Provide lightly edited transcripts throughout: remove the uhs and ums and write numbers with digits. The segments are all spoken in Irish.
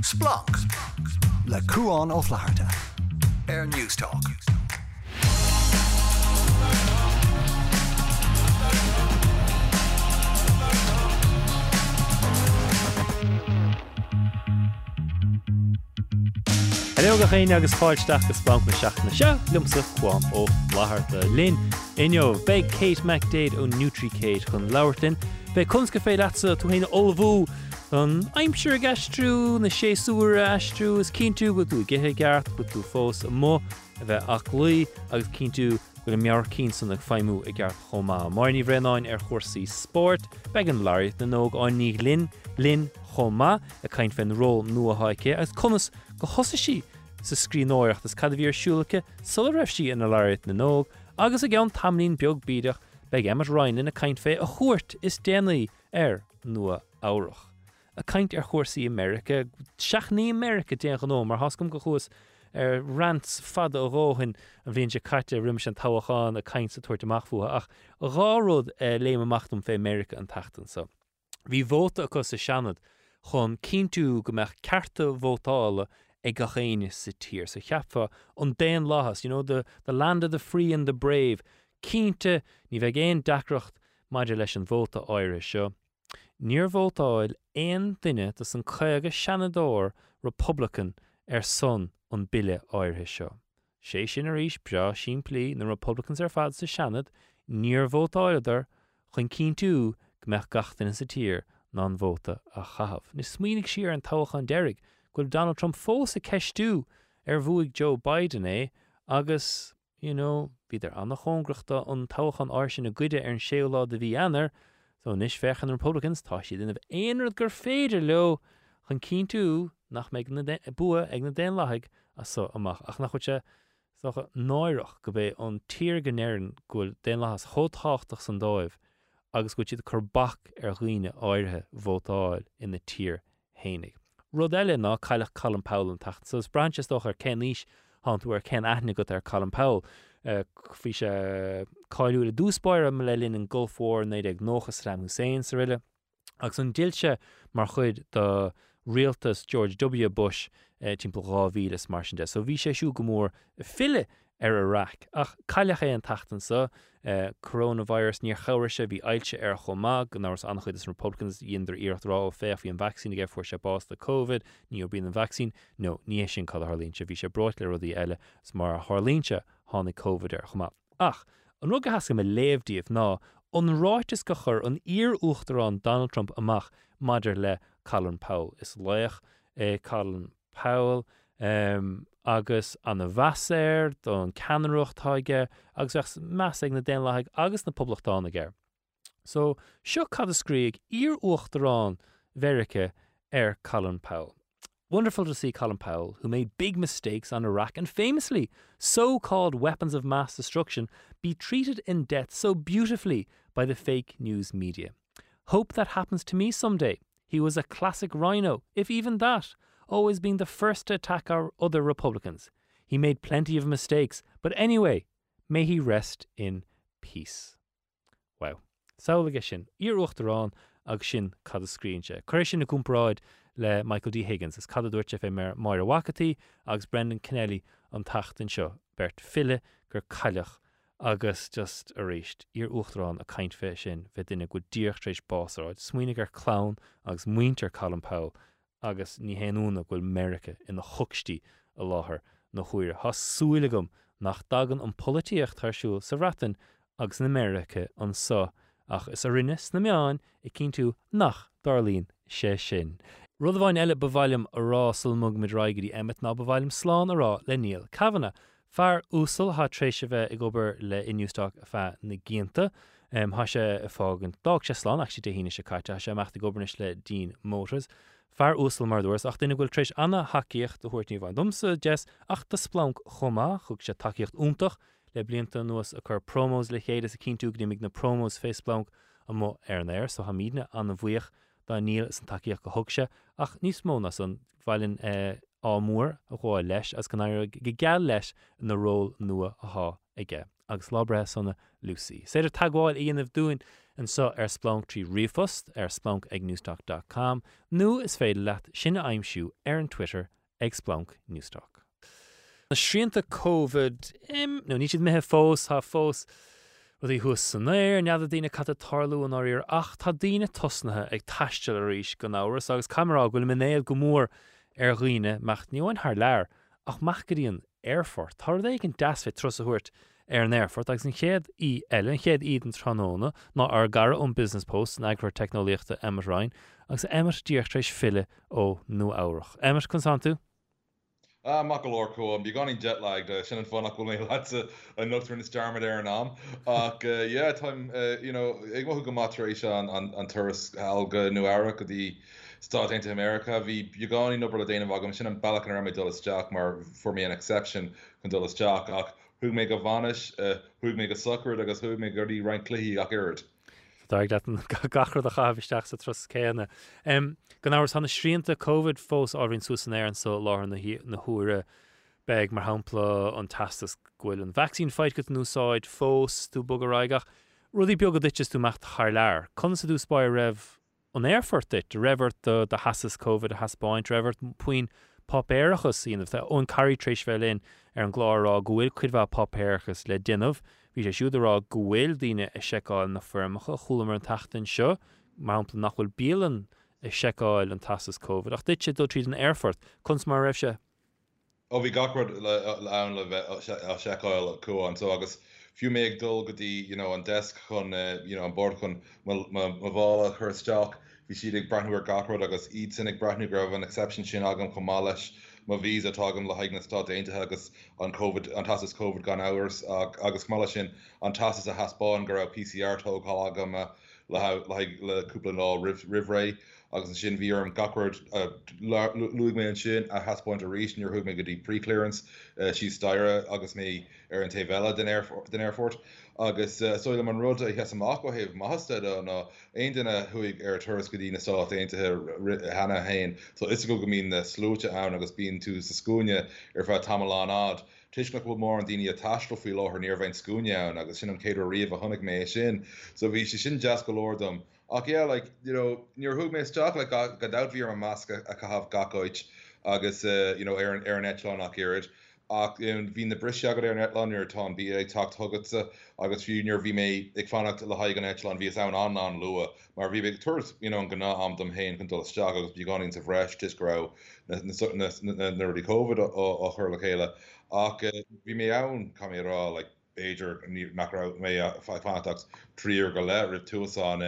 Splunk le Cuan ó Flaharta Newstalk. Hello gachéine agus fáilteach go Splunk na seachna seo lumsa Cuan ó Flaharta Lynn Inyo beg Kate McDade ó NutriKate chun Laurtin be kunska fé latsa tú héine olbhú I'm sure gastrú na sé súra astrú is cíntu go tú gethe gart go tú fós mo a bheith ach lui agus cíntu go mear cín san ag feimú I gart chomá mar ní bhreanáin chórsaí sport beg an lair na nóg ní Lynn chomá a caint fan ró nua haike agus conas go hosa sí sa scríóireacht is cad bhíar siúlacha sulla raibh sí ina lairt na nóg agus a gceann tamlín beag bídeach beg Emmet Ryan in a caint fé a chuirt is déanaí nua áireach. A caint chórsaí America, seachnaí America déan gan nó mar hascom go chuas rants fada a róhin an bhíonn sé carte rimis an tábhacháin a caint sa tuairt amach fuaithe ach ráród léim amachtam fé America an tachtan so. Bhí vóta acu sa seanad chun cíntu go meach carta vótála ag gachéine sa tír sa cheapfa an déan láthas, you know, the land of the free and the brave. Cínte ní bheith géon dacracht maidir leis an vóta áire seo. Níor vótáil éon duine tas an chuige seanadóir Republican son an bille áirithe seo. Sé sin a rís bra siimplí na Republicans fad sa seanad, níor vótáileidir chun cíntu go meach gachtain sa tír ná an vóta a chahabh. Ní smuoinnig siar an tábhachan deirg go Donald Trump fós a ceistú bhuaigh Joe Biden agus, you know, bhí anna chóngrachta an tábhachan áirsin a gcuide an séolá de bhí anar, so níos fechan Republicans tá siad inmh éonrad gur féidir leo chun cíntu nach meid bua ag na déan láthaig a so amach ach nach chuite socha náireach go bheith an tír gnéireann goil déan láthas chótáchtach san dóibh agus go siad churbach ghuine áirithe vótáil in na tír hénig. Rud eile ná cailleach Colin Powell an tacht, so is branches doch cén níos hanú cén aithne go Colin Powell fhí sé cáilú le dúspáire me le linn an Gulf War néad ag nóchas Saddam Hussein sa riile agus an dílte mar chuid do rialtas George W. Bush timpeall 2000 mar sin de. So bhí sé siú go mór fille Iraq ach cailleach an tachtan sa coronavirus níor chomhar sé bhí ailte chomá go náras annach chuid is Republicans ionidir iarcht rá ó féach hí an vaccine ag fuair sé bás de COVID ní bhíon an vaccine no ní sin cad a Harlínse bhí sé broit le rudí eile is mar a Harlínse tháinig COVID chomá. Ach an rud go hasca me léamhdíobh ná an ráitis go chur an uachtarrán Donald Trump amach maidir le Colin Powell. Is leich Colin Powell agus an a bheasair don ceannarucht thaige agus meas ag na déan láthaig agus na poblachtána air. So seo cad a scríigh uachtarrán Verica Colin Powell. Wonderful to see Colin Powell, who made big mistakes on Iraq and famously so-called weapons of mass destruction, be treated in death so beautifully by the fake news media. Hope that happens to me someday. He was a classic rhino, if even that, always being the first to attack our other Republicans. He made plenty of mistakes, but anyway, may he rest in peace. Wow. Saola sin, uachtarrán agus sin cad a screense. Cuir sin na cúmparáid le Michael D. Higgins is cad a dúirte fé Moira Wakati agus Brendan Kennelly an tachtain seo bert fille gur cailleach agus just a réist uachtarrán a caint fé sin bheit duine go díocht rééis básaráid smuoinnig gur clown agus muinter Colin Powell agus ní héanúna goil America ina thuchtí a láthair na chuaire. Has súilagum nach dagan an polítíocht tharsúil sa ratan agus na America an sa ach is a rinne na meáin I cíntu nach darlín sé sin. Rud a bhain eile bhhailm a rá sulmug mid raigeí Emmet ná bhhailm slán a rá le Neil Kavanagh. Fear úsal há trééis bheith ag obair le Newstalk a feith na gianta. Há sé a fágan dag sé slán ach si de híine sé caite sé meachta gobarnis le Dean Motors. Fear úsal mar dúirs ach duine ghfuil trééis anna haíocht a thuirt ní bhain dumsa jazz ach tá Splunk chomá chug sé takeíocht úntach le blianta nuas a chur promos le chéad is a cíntu gníimigh na promos fé Splunk a mó ar an air so ha mídne an bhuioch da Neil is an takeíocht go thug sé ach níos mó na san bhailinn ámór a gháil leis as gan air go geall leis na ról nua a há ige agus lábre sanna Lucy. Séidir tagháil íanamh dúin an so splunk trí rifost splunk ag newstalk.com nó is féidir leat sinna aimimsú an Twitter ag splunk newstalk. Na sríanta COVID nó ní siad mithe fós há fós rud í thuas san éir nead a dtíine cat a tarlú an áír ach tá daoine tosnathe ag taisteal a ríis go áras agus camerará bhfuil minéad go mór ar dhaoine mecht níhain th leir ach meach go dtíon airfort tar é an deasfeh tros a thuirt ar an airfort agus an chéad í eile an chéad iad an tróna ná ar gara ón Business Post an agrar technoliaachta Emmet Ryan agus Emmet díochtrééis fille ó nó áireach. Emmet chun tú? Mac Lorco, I'm beginning jet lagged. Shannon Funnock will make lots of notes in this jarma there and on. Yeah, time, you know, I go go maturation on tourist Alga New Era, the start into America. Vi Bugani number of Dana Vagam, Shannon Balakan Rami Dulles Jack, mar for me an exception, Dulles Jack, who make a vanish, who make a sucker, I guess who make a rank Clihi, Akirid. Daag dat an gachar a chahisteach sa tros céanna. Gan áras hanna sríanta COVID fós áhrín suas an éir an so láir na thuaire beg mar hampla an tastas ghuiil an vaccine fight go núsáid fós tú bug aráigach. Rudí beag go ditches tú mecht thar leir. Conna sa dú spáir raibh an airfort dit, revert de hasas COVID a haspáint, revert puin pop éirechas síanamh, tá ón carí trééis bheith linn ar an glárá gohfuil cuidbh pop éirechas le dinmh, hí sé siúdarrá gohfuil daoine i seicáil na firmacha chulamar an tachtain seo, mar ampla nachhfuil bíalan i seicáil an tasas COVID. Ach dit sé dul tríd an airfort, chuns mar raibh se? Bhí gacrad le seicáil cuaán, so agus fiú méid dul go dtí, you know, an desk chun, you know, an board chun ma bhála chur isteach, hí siad ag brathnú ar gacrad agus iad sin ag brathnú gribh an exception sin agam chun má leis má visa tágam le haig na stát aontaithe agus an COVID an tasas COVID gan hours agus má sin an tasas a haspáin go raibh PCR tóg há agam le cúpla ná rihré agus an sin bhí an gacrad luigh mé an sin a haspáint a ríis níor thug mé go dtí pre-clearance sí staire agus mé ar an taobhheile den airfort agus soil an rud hes amach go hebh maiste ná aon duine thuig ar turas go dtí na stát aontaithe hena hain, so is go mín na slúte ann agus bíon tú sa scúne ar bheit tamán ad. Tuisnach bhfuil mór an daoine a taistrofaí láthir níor bhain scúne ann agus sin an céidir riomh a thunig mé sin, so bhí sé sin jazz go leor dom. Ach yeah, like, you know, níor thug mé isteach le go dabhíar an measc a chahabh gacóid agus you know, ar an Etlán ach irid. Ach bhí na brise agad ar an Etlán ar tá bí ag tacht thugadsa agus fiúnior bhí mé ag fannacht le haig an Etlán bhí an an lua, mar bhí ag tuairt, you know, an gná am dom hain chun dul isteach agus bhí gáín sa bhreis tis go raibh na rudí COVID ó chur le chéile. Ach bhí mé ann camérá, like, Beiger nach mé fanachtas tríir go le ri túsán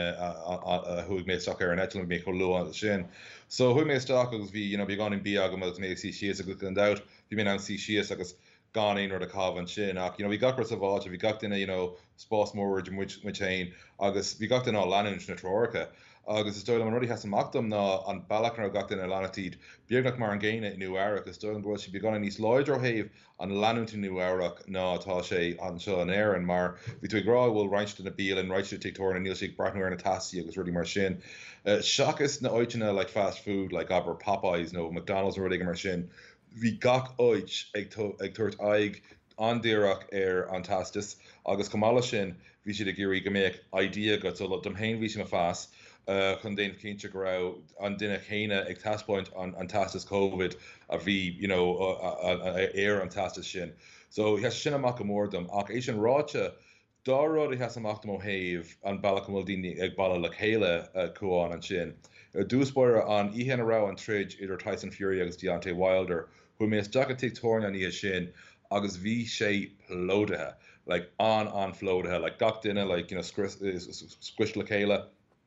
thuig mé sta ar an Etlán mé chu lu an sin. So thuig mé sta agus bhí, you know, bhí gan in bí agam agus mé sí sias a go an dat, bhí mé an sí sias agus ganin or the cabhan sin ach, you know, we got rid of we got in a, you know, spás mór which hain agus we got in á lenin na Troirce agus is stoil an rudi has amachtam ná an bailachnar gat in a lanatid beagnach mar an géine New Era agus stoil an she begun in níos loidro haimh an lanúnta New Era ná tá sé an seo an air an mar vi tú gra bhfuil reinst in a bíl an right tiktor an níl sig brathnú ar na tasí agus rudi mar sin. Seachas na oitina like fast food like aber Popeyes no McDonald's or mar sin. Vi gach oich ag tuairt aig andéireach ar an tastas agus comala sin bhí siad a géirí go méid idea go so dom hain bhí sin a fás chun déon cinnte go raibh an duine chéine ag taspóint an tastas COVID a bhí, you know, air an tastas sin. So he has sin amach go mórdom ach é sin ráte dá rud has amach ó haimh an bailachmil daoine ag bailla le chéile cuaán an sin. Dúspóire an ihan ará an trid idir Tyson Fury agus Deontay Wilder hu mé sta tiktorn an í sin agus bhí sé plódathe like an flódathe like gach duine like, you know, squish le chéile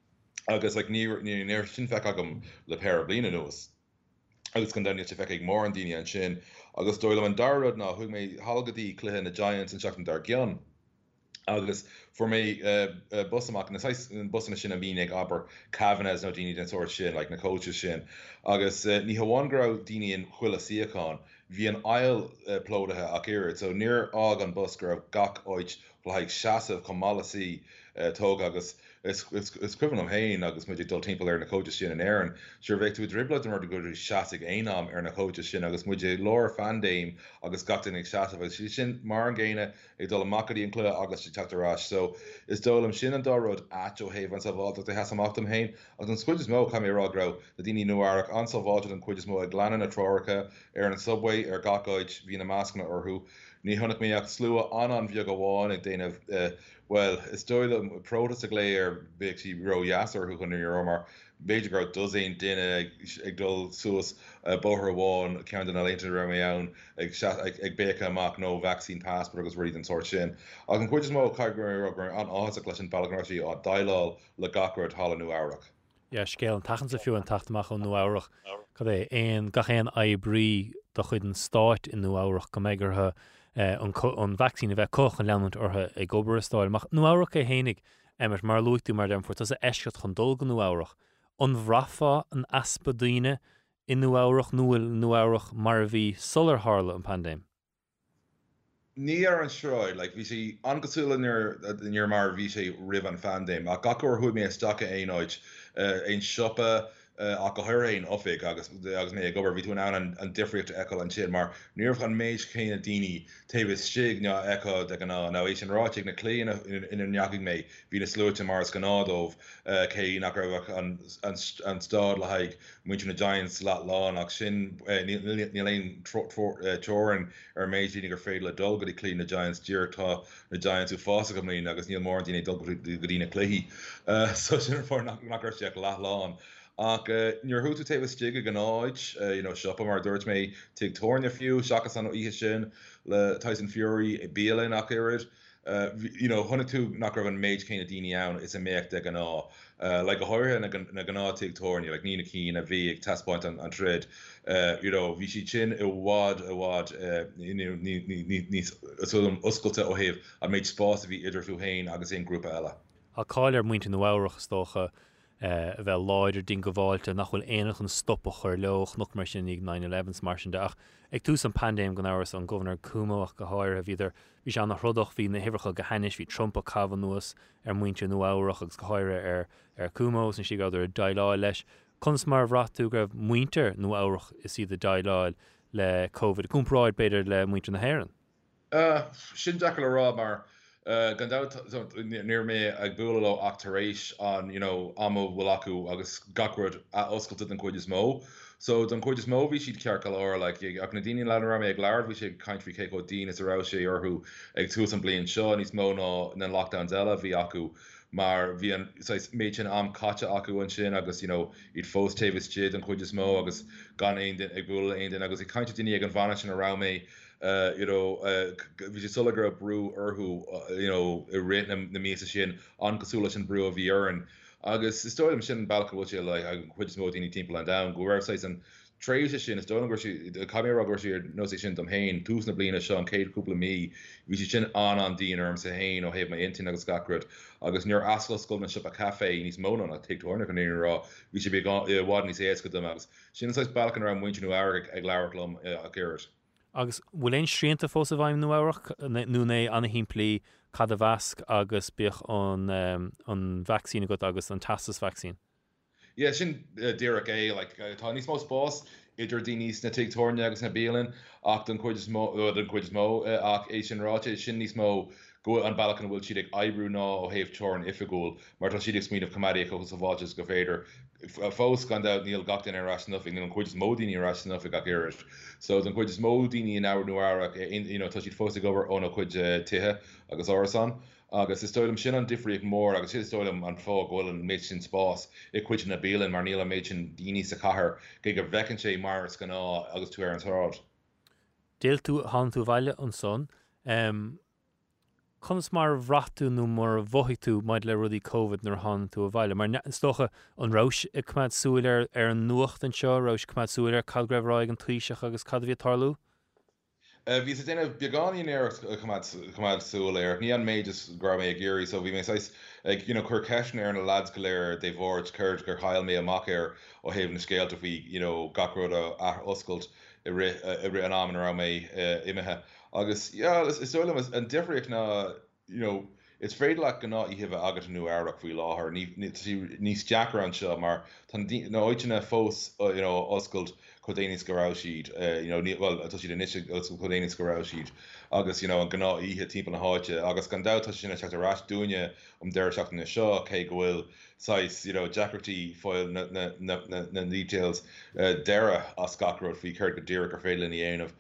agus like ní sin feic agam le pair blina nuas agus gan daine feic ag mór an daine an sin agus dóile an darrod ná thug mé halgadí cluthe na Giants an seach an dar gian. Agus for me busamach na busna sin a mínig aber Cavanagh no daine den sort sin like na coaches sin agus ní haháin gra daine in chuile siacán hí an ail plódathe ach irid so níor ág an bus gra gach oit le haag seaamh com malaí tóg agus is cuian am hain agus muidir dul timp ar na coide sin an airan. Sure bheith tú dribble mar go seaigh éam ar na coide sin agus muidir lór fandéim agus gatain ag seaamh si sin mar an ggéine ag dul mací an clú agus tetarrás. So is dólam sin an dárod ató héh an sábháil de has amachtam hain agus an scuid is mó caimrárá na daoine nuach ansábháil an cuid is mó ag glanna na trocha ar an subway ar gaáid hí na másascna orthú. Ní thunnach mé ag slua an bhíag go bháin ag déanamh well, is dóile prótas a léir beag si roheasar chu chun mar beidir go dosén duine ag dul suas bóthir bháin cean den a léinte ra mé ann ag bécha amach nó vaccine passport agus riad an sort sin. Ag an chuid is mó caigur an áach leis an bailachí á daileáil le gacrad hallanú áireach. Ja scéal an tachan sa fiú an tachtach an nó áireach. Cad é éon gachéan aibrí do chuid an stáit in nó áireach go méigurtha an vaccine a bheith coch an leanmont ortha ag gobar stáil. Nó áireach é hénig mar luú mar dem fuirt a eisceat chun dul go nó áireach. An bhrafa an aspadíine in nó áireach nuail nó áireach mar bhí solar hála an pandéim. Ní ar an sráid, like bhí sé angosúla níor mar bhí sé rih an fandéim. A gacur chuid mé stacha éáid ein siopa a go thuirréin ofig agus mé gobar ví tú an difriocht eáil an sin mar nuorh an méid chéine daoine taobh stig ná eá de ná ééis an ráteigh na clé in neachigh mé hí na slúte mars gannádómh cé nach raibh an stád le haig muinte na Giants lá ach sin níléon teran ar méid daoine gur féad le dul go clí na Giants dúirtá na Giants ú fása go mlín agus níl mór daoine dul go dtíine cléhí. So sin fór nach seach leán. Ach níor thuú taobh stig a gnáid sipa mar dúirt mé tuag torne fiú seachas an ihe sin le Tyson Fury i béle nach irid. Thuna tú nach raibh an méid céine daoine ann is a méach de gná. Le go háirthe na gná tuag torne, le nína cín a bhí ag testpoint an trid. Bhí si sin i bhád níos oscailte ó thaobh a méid spás a bhí idir fiú hain agus éon grúpa eile. A cáil ar muinte nó áireach tócha bheith láidir din go bháilte nach bhfuil éanaach an stoppa chuir leoch nach mar sin ag 9/11 mar sin deach. Ag tús an pandéim gan áras an Governor Cuomoach go háir a bhíidir bhí se an nach rudach hí na hihrecha go hainis hí Trump a cabhan nuas ar muinte nó áireach agus go háire ar Cuomos an si gáidir daileáil leis. Cons mar bhratú go raibh muinter nó áireach is iad daileáil le COVID. Cúmpráid beidir le muinte na hhéireann. Sin deach le rá mar gandá níor mé ag buúla achtaréis an amó bhfuil acu agus gacrad a oscailta an chuid is mó. So don chuid is mó bhí siad cearcail áir ach na daoine le ra mé ag leir bhí sé caiintrí cé go dín is ará sé orthú ag tús an blion seo níos mó ná lockdown eile bhí acu mar bhí an méid sin am caite acu an sin agus iad fós taobh stiad an chuid is mó agus gan aon ag buúla aon agus i caiinte daoine ag an bhaine sin ará mé. Bhí sé sulla gur brú orthú i ré na mísa sin an cosúla sin brú a bhí an. Agus is dóim sin bailcha bhil sé le chuid is mó daoine timp an da, go raibh an tréise sin is dóna caimrá gur sé nó sé sin am hain tús na bliana seo an céadúpla mí, bhí sé sin an díanarm sa hain ó héh ma intin agus gacrad agus níor ascail scoil na sipa caé níos móna a teictórna an éarrá, bhí sé bhád níos éasca dom agus. Sin is bailchan ra muinteú airigh ag leirlumm a ggéirt. Agus bhfuil éon sríanta fós a bhaim nó áireach nó é anna himplaí cad a bhasc agus bích an vaccín go agus an tastas vaccín. Yeah, sin dearach é tá níos mó spás idir daoine na teictórne agus na bélan ach den chuid is mó ach é sin ráte sin níos mó go an bailachan bhfuil siad ag ebrú ná ó héobh teorn ifigúil, mar tá siad ag smíanamh comadí chugus sa bháilte go féidir. Fós gan níl gatain ar ras nuffing, an chuid is mó daoine ras nuffig ach iris. So den chuid is mó daoine in áir nuairach tá siad fós gobar óna chuid tithe agus árasan. Agus is stoilm sin an difriíoh mór agus is stoilm an fá ghfuil an méid sin spás i chuid na bélan mar níl a méid sin daoine sa chathair go gur bhecinn sé mars gan ná agus tú ar an táráid. Déal tú han tú bhaile an son. Conas mar bhratú nó mar bmhaigh tú maid le rudí COVID nar han tú a bhaile. Mar stocha an ráis i cumad súil ar an nuacht an seo, ráis cumad súil ar cad greibh ráig an tríiseach agus cad bhí tarlú? Bhí sé déanamh beagání ar cumad súil ar ní an méid is gra mé géirí, so bhí mé chur ceisna ar na lads go léir dé bhórt chuir gur chail mé amach ar ó héobh na scéalta bhí gacród a oscailt i ri an am ra mé imethe. Agus is stoilm an difriíoch na it's féidir le gná í hih agat nu áireach faoi láthair níos deachar an seo mar nó áitena fós oscailt chudéananis go raibh siad well atá siad inise chudéananis go raibh siad agus an gná ihe timp na háite agus gan dátá sinna teach arás dúine deir seach na seo cé go bhfuil sais Jackartí foiil na details deire as scaród faoi chuir go ddíire gur féile í aanamh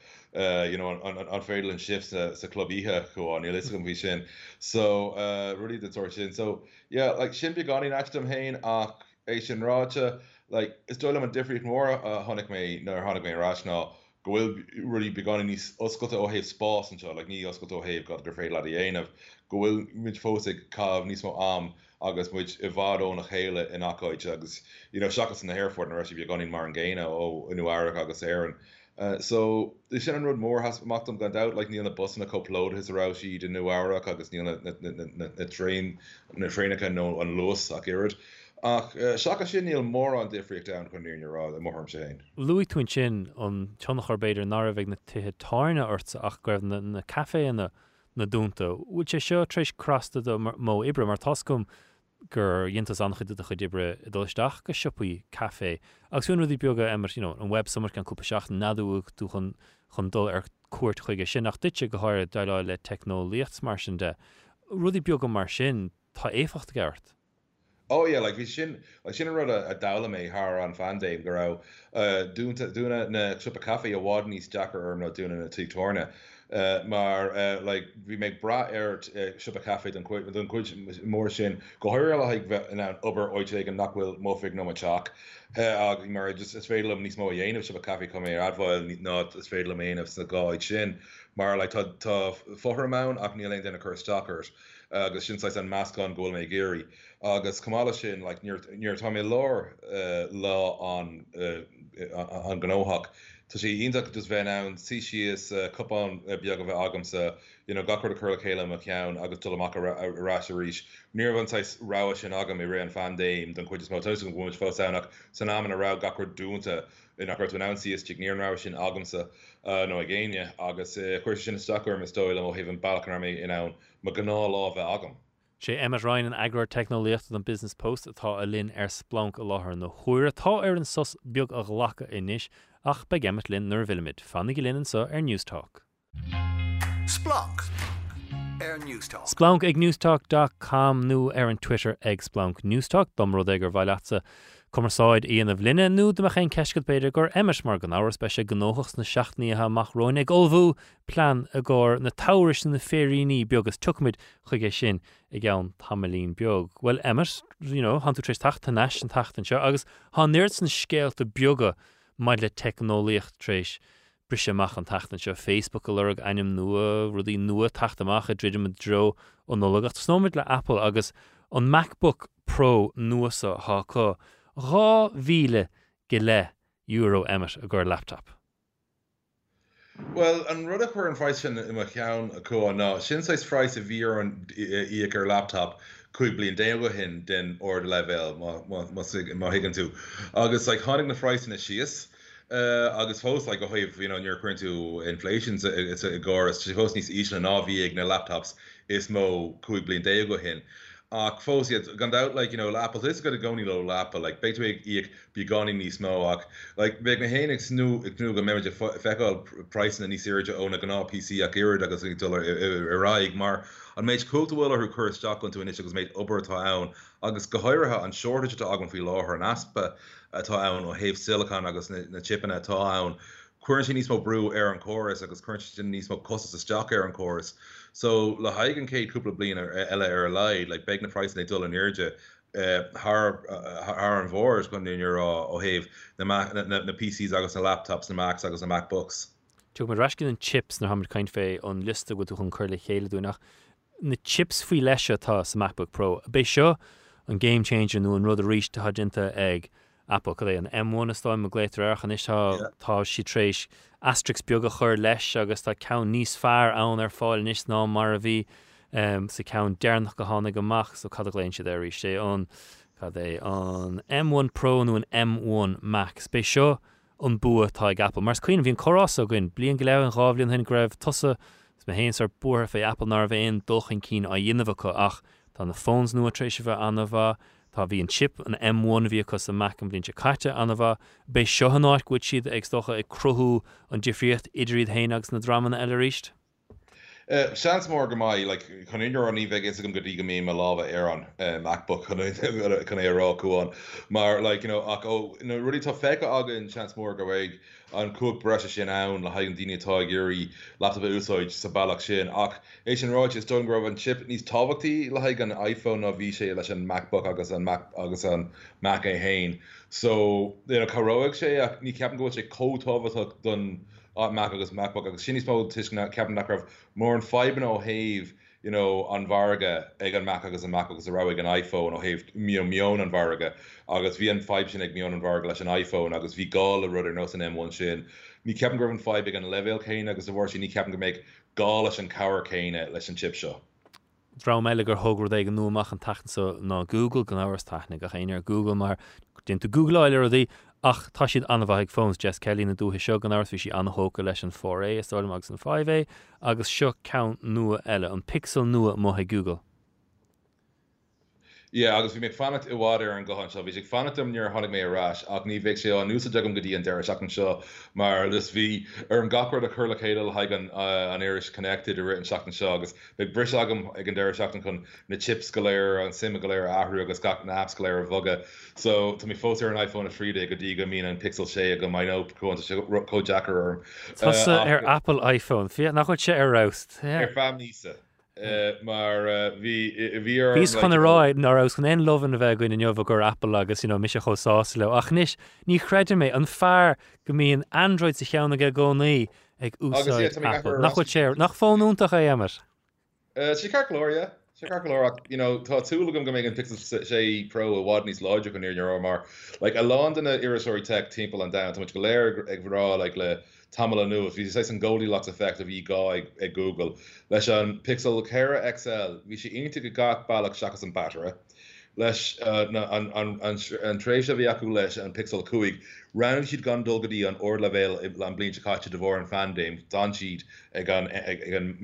an féidirlinn shift sa club ihe chuáin lei go bhí sin so rudí de tor sin so sin be ganí nachtam hain ach é sin ráte is dóile an difriúd mór tháinig mé nar tháinig mé rásná go bhfuil rudí beganí níos oscailte ó héh spás anseo ní oscailte ó héh gur féile a dhéanamh go bhfuil muid fósaigh cabh níos mó am agus muid I bhádó nach chéile in acáid agus seachas na Hairfort na reisi bhí ganí mar an ggéine ó Inuairach agus éan. So is sin an rud mór has machtam gan out níl na bus na coplód his ará siad in Inuairach agus níl na tréinacha nó an luas ach irid. Ach seacha sin níl mór an difriocht down chun níor rá mórm sé hain. Louis tún sin an teannach beidir nar bheith na tuthe táirna orta ach goibh na cafe na dúnta. Bhfuil sé seo treéis crasta mó ibre mar tascom gur dhéantas anchuide a chud ibre dulteach go sipaí cafe. Agusún rudí beaga immer an web summer gan cúpa seach nadú tú chun dul ar cuairt chuige sin nach duite go háir daile le technolíocht mar sin de. Rudí beaga mar sin tá éfacht gart. Oh yeah, bhí sin an rud a dala mé th an fandéim go raibh dúna na sipa cafe a bhád níos deachar arm nó dúna na títorna. Maar bhí méid bra sipa cafe don chuid mór sin go háir le in an obair oite an nachhfuil mófik nó teach mar just is féidir níos mó dhéanamh sipa cafe cum é adbháil ná is féidir méanamh sa gáid sin mar tá fothar amán ach níl aon denna chur stalkers agus sin an meascán ggóil mé géirí agus cumála sin níor tá mé lá an gnóthach. Tá sé ionach dus bheith ann si is cupán beag a bheith agamsa gachar a chula chéile a ceann agus tulamach arás a ríis. Níor bhain ráha sin agam I ré an fandéim don chuid mó go bhfuid fásanach san ná a rá gachar dúnta nach chu an si is níor rá sin agamsa nó a ggéine agus chuir sin stachar is dóil ó híh an balcan mé in ann má gná lá bheith agam. sé Emma Ryan an agrar technolíocht an Business Post atá a linn splank a láthair nó chuir atá an sos beag a ghlacha inis ach be gemmet linn nar bhfuilimiid fannig linn sa Newstalk. Splunk Newstalk. Splunk ag newstalk.com nó an Twitter ag Splunk Newstalk domrod ag bhaileatsa Commerceáid íanamh linne nó deach chéin ceiscad beidir gur Emmet mar gan áhar speise gnóchas na seachtnaíthe amachróin ag olbhú plan a gur na tairis na féiríní beaggus tucmid chuige sin I gceann tamilín beag. Well Emmet, han tú trééis tachta neis an tachtan seo agus há néirt san scéalta beaga maid le technolíocht trééis brise amach an tachtan seo Facebook a lurg aim nua rudí nua tachtamach a dridim dro ó nulagacht snómid le Apple agus an MacBook Pro nuasa há rá bhíle go le euro Emmet a gur laptop. Well, an rud a chuir an freisin I cheann a chuá ná sináis freiis a bhí an íocar laptop chuig blion déanamh hin den order level má higann tú. Agus tháinig na freisin na sios agus fós go chuibh níor chuinn tú inflation it's a goras fós níos ísna nábhí ag na laptops is mó chuig blion déanamh hin. Ach fós iad gan out Apple is go gcóí lo Apple beitu ag bí gáí níos mó ach beag na héananig snú go méid feáil price na níos éide ó na gná PC ach irid agus raig mar an méid cultúil chu chur staach an tú inis agus méid obertá ann agus go háirithe an shortage tá agan faoi láthair an aspa atá ann ó héh silicon agus na chipanna atá ann. Cuireann sin níos mó brú ar an choras agus cuireann sin níos mó costas isteach ar an choras. So le haigen céad cúpla blian eile ar a leid, beag na price na dul an irde har an bhórs gon níor ó héh na PCs agus na laptops na Macs agus na MacBooks. Tu mar rascin an chips na hamid caint fé an lista go chun chuir le chéile dúnach. Na chips faoi leise tá sa MacBook Pro. Bé seo an game changer nó an rud a ríis tá dinta ag Apple go an M1 istáim mo gléitreach an is tá si trééis asterix beag a chur leis agus tá ceann níos fearr ann ar fáil níos ná mar a bhí sa ceann dearnach go tháinig amach so cad a gléin si éir sé an cad é an M1 Pro nó an M1 Max. Bé seo an bua tá ag Apple. Mars cuioine bhíon chorás a gin blion go leabh an rábhlíonn hen greibh tusa ma héins ar buair fé Apple nar bhéon dulchan cín a dhéanamh chu ach tá na phones nua trééis bheith anmh tá bhí an chip an M1 bhí cos an Mac an blinte caite anmh bé seo an áit go siad ag stocha ag cruthú an difriocht idiríd héanagus na dramanna eile ríist. Seans mór go mai chun inar an níbeh is gom go dtí go mí me lábh ar an MacBook chun é rá cuaáin mar ach rudí tá fecha agan seans mór go bhfuil an cúg breise sin ann le haid an daine tá gurí láta bh úsáid sa bailach sin ach é sin ráid is don gribh an chip níos táhachttaí le haid an iPhone a bhí sé leis an MacBook agus an Mac é hain so choróigh sé ach ní ceapan go sé cótáhaach don Mac agus MacBook agus sin níos tuisna ceapan nach raibh mór an fiban ó haimh an bharga ag an Mac agus an Mac agus a raibh an iPhone ó haimh mion an bharga agus bhí an fibe sin ag mion an bharga leis an iPhone agus bhí gáil a rudidir nó an M1 sin. Ní ceapan go an fibe ag an level céine agus a bhhair sin ní ceapan go méid gá leis an cabhar céine leis an chip seo. Rá meile gur thugur ag an nuamach an tatan so ná Google gan áhars taithna a chéine ar Google mar dinta Google eile a dí ach tá siad anmhaigh phones Jess Kelly na dúthe seo gan áhars bhí si anthóca leis an 4A istáilm agus an 5A agus seo count nua eile an pixel nua mothe Google. Yeah, agus bhí méid fanat I bhád ar an gohan seo, bhí ag fanatam níor tháinig mé arás ach ní bhéh sé an núsa degum go dtí an deire seach an seo mar dus bhí ar an gapar a chur le chéile haig an Irish Connected a written seach an seo agus beag bris agam ag an deire seach chun na chips go léir an sim go léir ahrú agus gach na apps go léir bhoga so tá mí fós ar an iPhone a fríide go dtí go mín an pixel sé go mai nó có Jackar orm. Tá ar Apple iPhone fi nach chuid sé ar roust. Ar fam nísa. Maar Bhís chun aráid nar aus chun éon lovan a bheith goin inneomh gur Apple agus mis a chosása le ach níos ní chreidir mé an fearr go mííon Android sa cheanna go gcónaí ag úsáid Apple nach chuid séir nach fónúntaach é éimar. Si carlória tá túlagam go méid an Pixel 6 Pro a bhád níos láidir go níor mar a London Irisóirí Tech timp an da go léir ag bhrá le tamala nu if you say some Goldilocks effect of gá ag Google leis an Pixel Cara XL bhí sé inta go gach bailach seachas an battery leis an trééis a bhí acu leis an Pixel 5 round siad gan dul gotí an or level an blin caite de bhór an fandéim don siad ag an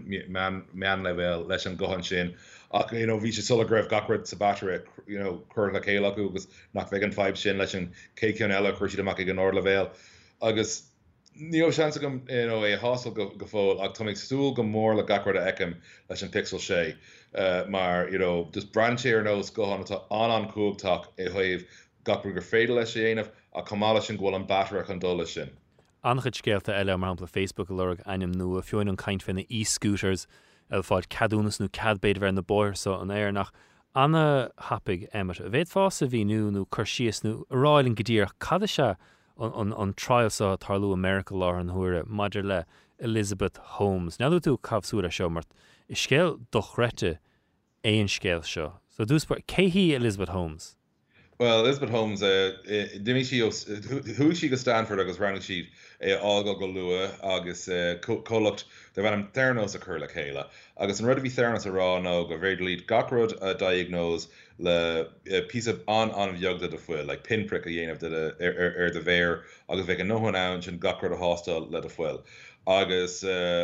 mean level leis an gohan sin ach bhí sé sulla greibh gacrad sa battery chuir le céile acu agus nach bheith an 5 sin leis an céiciún eile chuir siad amach ag an or level agus Níl sean gom é hásal go fóil ach tá súil go mór le gacrad a eicem leis an Pixel 6 mar dus brand sé ar nós gohan atá an cúgtach é chuomh gacrad gur féidir leis dhéanamh a cumála sin ghfuil an battery chun dul lei sin. Anchid scéalta eile mar le Facebook a lurg aim nua fioin an caint fin na e-scooters fáid cadúnas nó cadbéid bhar na bóir so an éir nach anna hapig éimeir a bhéad fása bhí nó chuirsíos nó ráilinn go dtír cad se an trial sa tarlú America lá an thuaire maidir le Elizabeth Holmes. Neadú tú cabhsúra seo mar I scéal dochrete éon scéal seo. So dúspur céhí Elizabeth Holmes? Well, Elizabeth Holmes, dimi who she go Stanford agus rannig siad ágal go lua agus cólacht de bheit an theranos a chur le chéile. Agus an rud a bhí theranos a rá nó go bhéidir líad gacrod a diagnose le pí an bheagda de fuil, like pinprick a dhéanamh de bhéir agus bheith an nóhan ann sin gacrod a hástal le de fuil. Agus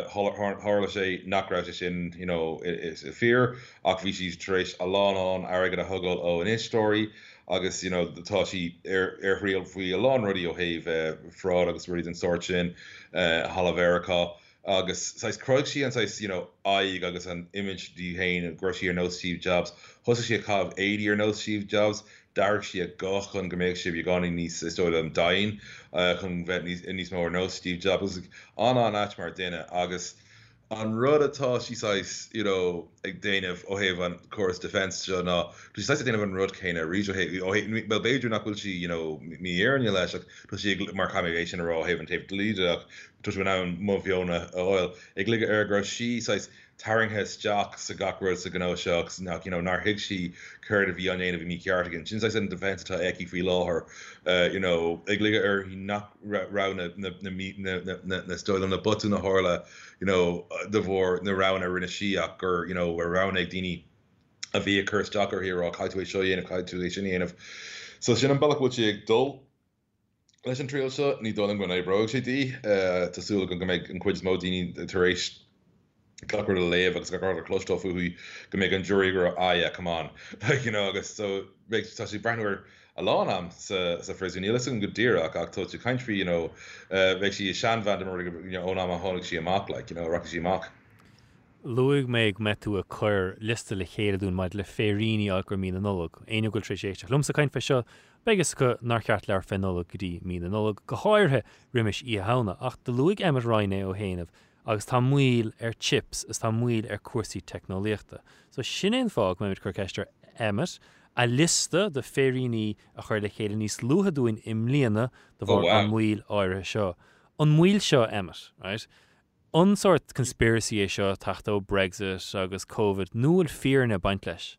hála sé nachrá sin is fear ach bhí si trééis a lán agad a thugáil ó an istóí agus tá si riil faoi a lán rudí ó haimh fraud agus ruí an sort sin Halaverica agus sais croig si an sais aig agus an image dí hain a grosí ar nó Steve Jobs thosa si a cabh 80 ar nó Steve Jobs dar si a goch chun go méid si bhí gáí níos istóil am dain chun bheith níos mór nó Steve Jobs an áit mar duine agus an rud atá síáis ag déanamh ó héh an choras defense seo ná tú sé déanamh an rud chéine ríidir bel béidir nach bhfuil si mí éarne leis tu si mar chamigéis sin ará héh an taobh líideach tu ná an móhionna áil ag lige ar gro síáis taringhes Jack sa gacrod sa gó seach nar hiig si chuir a bhí an éanamh mí ceartagin. Sin an defense tá eici fao láthair ag lige ar hí nach ra na stoilm na butú na hála de bhór na ran a rinne siach gur ar ran ag daoine a bhí a chusteach ar hir á caiú seo dhéanamh caiú sin dhéanamh. So sin an bailachhil si ag dul leis an tríal seo ní dul an go ébrog sé dí Tásúla go méid an cuid mó daoine tar éis gachar a léh agus gachar a clostó fuhui go méid an jury go yeah, come on. Like, you know, agus so tá sí brenuir a lá am sa frisúnílas go ddíach ach tó country, you know, bheith si sean van ónam a tháinig si amach, like, you know, rock sí amach. Luig méid metú a chuir lista le chéadún maid le féríní agur mí nolog. Éine goil trí séiste. Lumsa cain fe seo, begus go narcheart lear fénolog go dtí mí nolog go háirthe riimiis í hána ach de luig Emmet Ryan ó héanamh agus tá muil chips is tá muil cuasaí technoliaachta. So sin éon fág mé chu ceistir Emmet a lista de féríní a chuir le chéile níos luthadúin im líana de bhar an muil áirithe seo. An muil seo Emmet, right? Unsort conspiracy é seo tachtó Brexit agus COVID nuail fear na baint leis.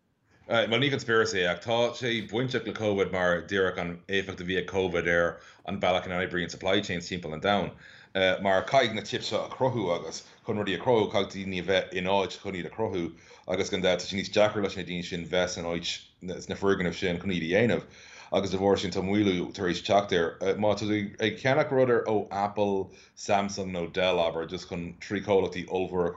Man ní conspiracy ach tá sé buinte le COVID mar dúach an éfachta bhí COVID ar an bailach an Iberian supply chain simple and down. Mar caiig na chips a crothú agus chun rudí a crothú caiigtí ní bheith in áid chuní a crothú agus gan dat sin níos Jackar leis na dín sin bheits an áid na fergan of sin chuní dhéanamh. Agus a bhór sin tá muilú taréis teachtar. Má ag ceannach rudidir ó Apple, Samsung nó Dell aber just chun trícólatí over a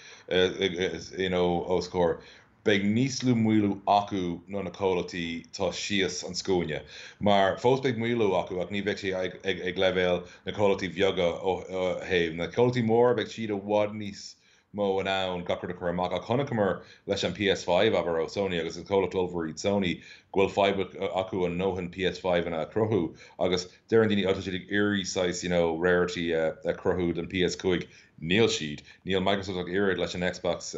chur you know, ó scór. Beag níos lú muilú acu nó na cólatí tá sias an scúine. Mar fós beag muilú acu ach ní bheith sé ag levéil na cólatí bheaga ó héimh. Na cólatí mór beag siad a bhád níos mó an ann gachar a chur amach a chunacamar leis an PS5 aber ó Sony agus an cóla 12 iad Sony ghfuil fibre acu an nóhan PS5 in a crothú agus deir an daoine automatic eerie size, you know, rarity a crothú an PS5 níl siad. Níl Microsoft ag irid leis an Xbox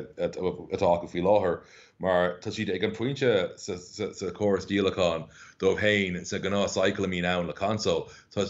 atá acu faoi láthair mar tá siad ag an pointe sa chóras díalachán dómh hain sa gná cycle mí ann le console.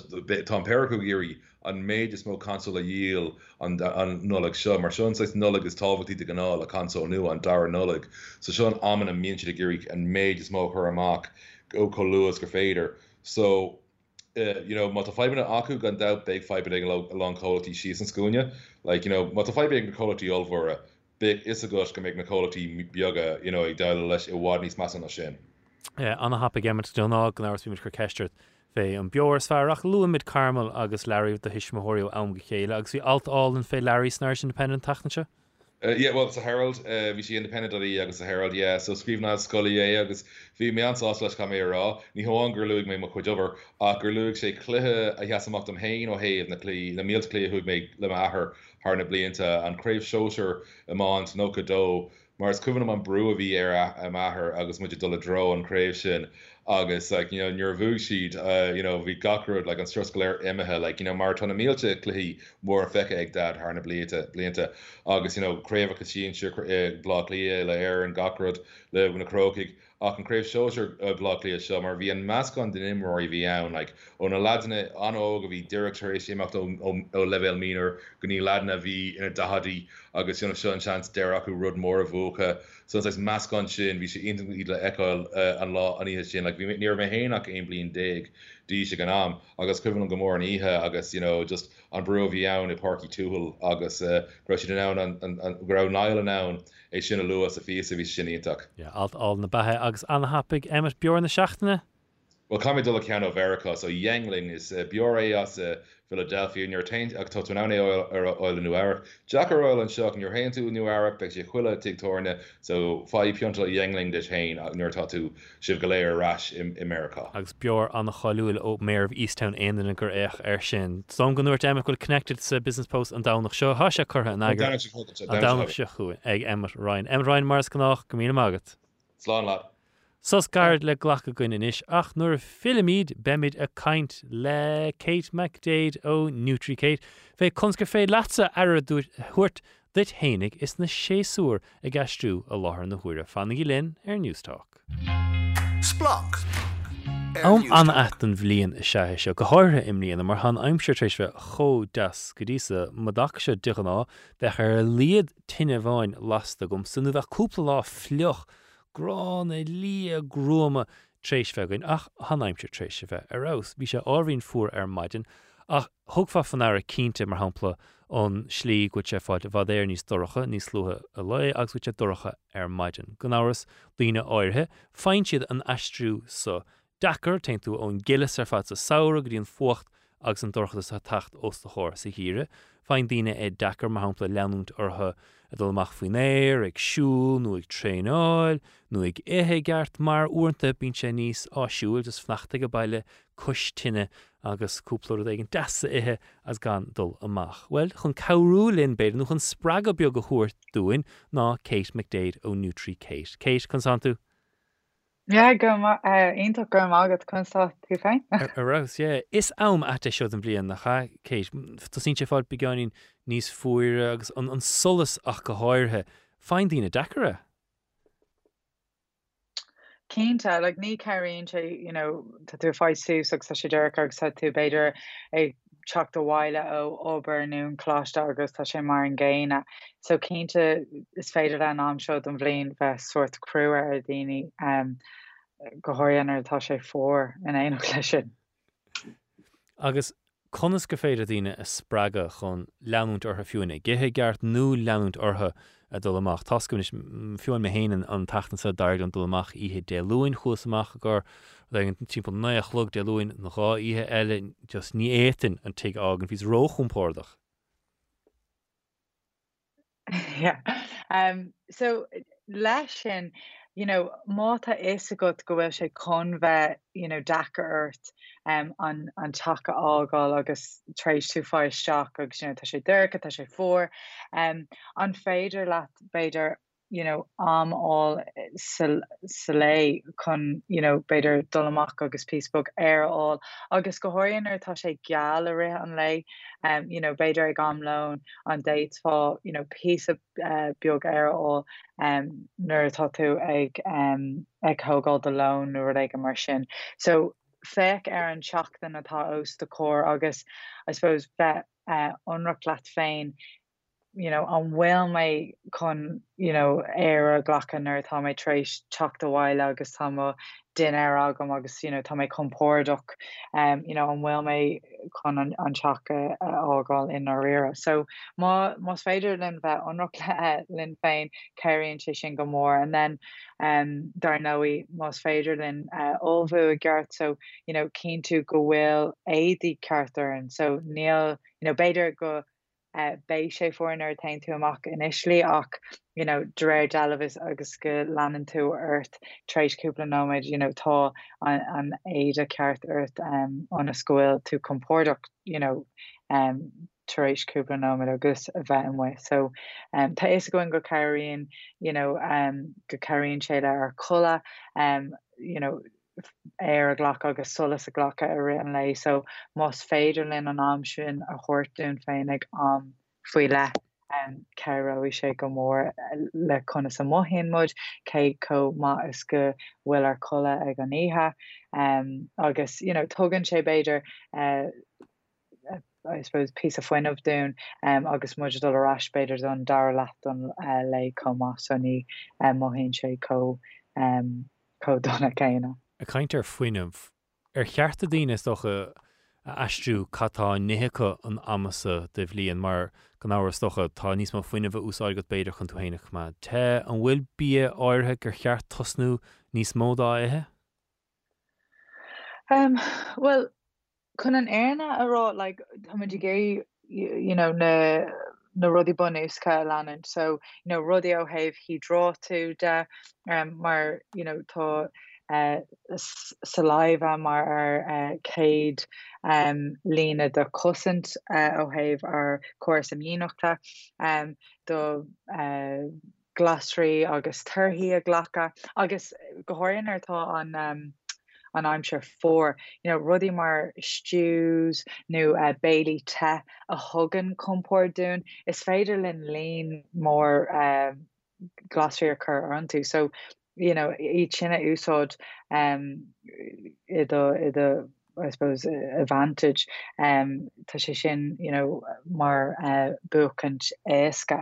Tá Perico géirí an méid is mó console a díal an nullag seo, mar sean sais nullag is tábhachtí de gná le console nu an dar nullag. So sean amman an mion siad a géirí an méid is mó chur amach ó choluas go féidir. So you know, mata five minute acu gan doubt big 5 minute along quality she's in school, like, you know, mata 5 minute quality over big is a gush can make na quality bioga, you know, ag dail leis I wadnís masan na sin. Anna hap again mit Donald gan ars mit kestert fé an Bjors farach Luamid Carmel agus Larry the Hishmahorio am gechéile agus vi alt all an fé Larry Snarsh independent tachnacha. Yeah, well, it's a Herald. We see independent agus a Herald, yeah. So scríbhna Scully agus bhí mé ansás leis cha mé rá. Ní háin gur luigh mé mo chuid over ach gur luigh sé cluthe a heasamach am hain ó héamh na clí na mílt clí chuig mé le maithair thar na blianta an craibh seoir amáint nó dó mar is cumann an brú a bhí ar a maithair agus muidir dul a dro an craibh sin agus, like, you know, near bhú siad, you know, bhí gacrúd like an stroscaléir imethe, like, you know, mar tána mílte cluí mór fecha ag dad thar na blianta agus, you know, craibh a sin siar blá lia le air an gacrúd le na crócaigh ach an craibh seoir blá lia seo mar bhí an meascán den imróí bhí ann, like, ó na ladanna an óg a bhí directoréis imeacht ó level mínar go ní ladanna bhí ina dahadaí agus, you know, seo an chance deir acu rud mór a bhuacha. So it's like meascán sin bhí sé intimí le eáil an lá an ihe sin, like, bhí níor mé héanach aon blion déag dí se gan am agus cuimann go mór an ihe agus, you know, just an brú bhí ann I Páircí Túil agus gra si den ann an gra nail an ann é sin a luas a fios a bhí sin ítach. Yeah, alt all na bathe agus anna hapig Emmet Bjorn na seachtainna. Well, Kami dul ceann Verica, so Yangling is Bjorn as Philadelphia, and you're taint ag totunane oil New Arab. Jacker oil and shock, and you're hain to New Arab, because you quilla tig torna, so 5 piontal Yangling dish hain, near tatu Shiv Galea rash in America. Agus Bjorn on the Chalul op mayor of Easttown Endin and Gur Shin. So I'm going to Emmet will connected to Business Post and down the show. Hasha Curha and Agar. And down the show. Egg Emmet Ryan. Emmet Ryan Mars Canach, Camina Magat. Slán lad. Sus gard le glacha goin inis ach nur Philimid bemid a kaint le Kate McDade o NutriKate fe kunsker fe latsa ara huirt dit heinig is na séúr a gastrú a láthar na huire fannig linn Newstalk. Splunk. An atan bhlion is sethe seo go háirthe imlíana mar han aimseir tréis bheith cho das go dísa madach se duchaná bheith ar líad tinine bháin lasta gom sunú bheith cúpla lá flioch grán a lí a grúma tréis fegain ach hanaimseir tréis bheith arás bhí sé áhríonn fuair ar maidin ach thugfa fan ar a cínte mar hampla an slí go sé fáilte bhd éir níos doracha níos slúthe a le agus go sé doracha ar maidin. Go áras lína áirthe féin siad an aistriú sa Dakar teintú ón gilas ar fad sa saoire go dtíon fuacht agus an dorchas a tacht os de chóir sa híre. Fáin daine dachar mar hapla leanúnt ortha a dul amach faoin éir, ag siúl, nó ag tréáil, nó ag ithe gart mar uanta bín sé níos áisiúil just fnachta go baile costinine agus cúplair ag an deasa ithe as gan dul amach. Well, chun cabhrú linn beidir nó chun sppraga beag go chuairt dúin ná Kate McDade ó Nutri-Kate. Kate, chun santu? Yeah, ionach go mágad chunsa tú féin. Arás, is am aite seo an blion nach cha, Kate. Tá sin sé fáil begáin níos fuaire agus an solas ach go háirthe. Fáin daoine dachara? Cínta, like ní caríonn sé, tá tú fáid sús agus tá sé deirc agus tá tú beidir ag teach do bhaile ó obair nó an cláiste agus tá sé mar an ggéine. So cínta is féidir an am seo an bhlion bheith suirt cruúir a daoine go háiríonar tá sé fór in éonach lei sin. Agus conas go féidir daoine a sppraga chun leanúnt ortha fiúna. Githe geart nó leanúnt ortha a dul amach. Tascum is fiúin me héanaan an tachtan sa dair an dul amach ihe déalúin chuas amach gur an timp 9 chlog déalúin na gá ihe eile just ní étain an teag ágan fís róchumpórdach. Yeah. So leis sin, máta is a go bhfuil sé chun bheith, dachar ort an tacha ágáil agus tréis tú fáisteach agus tá sé deircha tá sé fór. An féidir leat beidir amáil sa lei chun beidir dul amach agus písbog aráil agus go háiríonar tá sé geal a rith an lei beidir ag amlón an déit fá pí beag aráil nuair atá tú ag thógáil de lón nuair ag mar sin. So féic ar an seachtain atá os de cór agus I suppose bheith ionrach leat féin an bhfuil mé chun éar a ghlachan nuair tá mé tréis teach do bhaile agus tá duine ar agam agus tá mé compórdach an bhfuil mé chun an teach ágáil in ar riire. So más féidir linn bheith ionrach linn féin céiríonn sé sin go mór and then dar nóí más féidir linn olbhú a gceart so cín tú go bhfuil éadaí ceartar an so níl beidir go bei sé fórinnar tain tú amach initially ach dréir dalvis agus go leanan tú ort tréis cúpla nóid tá an éad a ceart ort an a scoil tú compórdach taréis cúpla nóid agus a bheith an way. So tá is going go cairíonn go cairíonn sé le ar chola air a ghlach agus solas a ghlacha a ri an lei so más féidir linn an am sin a chuirtún féin ag faoi le cairóí sé go mór le chuna sa mohéin mud cé có má is go bhfuil ar chola ag an ihe agus tugann sé beidir I suppose piece of foin of dún agus muidir dul arás beidir don dar leat don lei comá so ní mohéin sé có donna céine. A caiint ar foiinemh cheartta daoine is doch a astrú catá nithe an amasa de bhblion mar gan áhar stocha tá níos má foiinemh úsáid go beidir chun tú héanaach má. Tá an bhfuil bí áirithe gur cheart tosnú níos módá ithe? Well, chun an airna ará táidir géirí na rudí bunúsca leanan so rudí ó thaobh hydró tú de mar tá saliva mar ar céad lína de cosint ó thaobh ar cuairs amíochta do glasrí agus turthaí a ghlacha agus go háiríonar tá an aimsir fór rudí mar stews nó béilí te a thugan compór dún is féidir linn líon mór glasrí a chur an tú so í sinna úsáid I I suppose advantage tá sé sin mar buchant éasca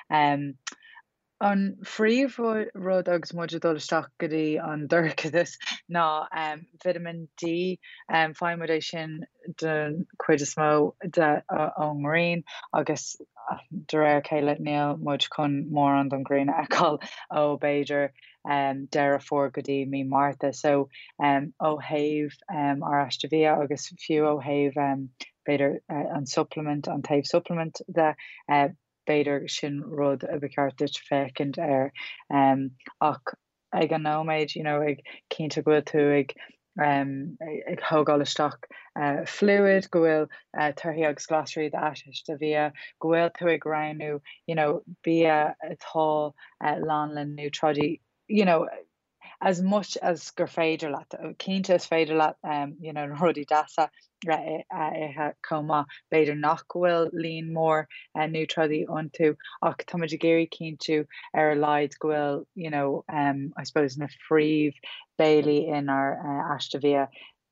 an phríomh rud agus muidir dul isteach go dtí an dúrchas ná vitamin D fáimid sin den chuid is mó ón ngrian agus de réir céile níl muid chun mór an don gréine acáil ó beidir deire fór go dtí mí Martha so ó thaobh ar aiste bhí agus fiú ó thaobh beidir an supplement an taobh supplement de beidir sin rud a bhceart fécint ach ag an nóméid ag cinnte go tú ag thógáisteach fluid go bhfuil tuirthaí agus glasraí de bhí go bhfuil tú ag ranú bí atá lán le nutrádí as much as gur féidir leat cínta is féidir leat rudí dasa comá beidir nach bhfuil líon mór nutrádí iontu ach táidir géirí cíntu ar a leid go bhfuil I suppose na phríomh béilí in our aistivia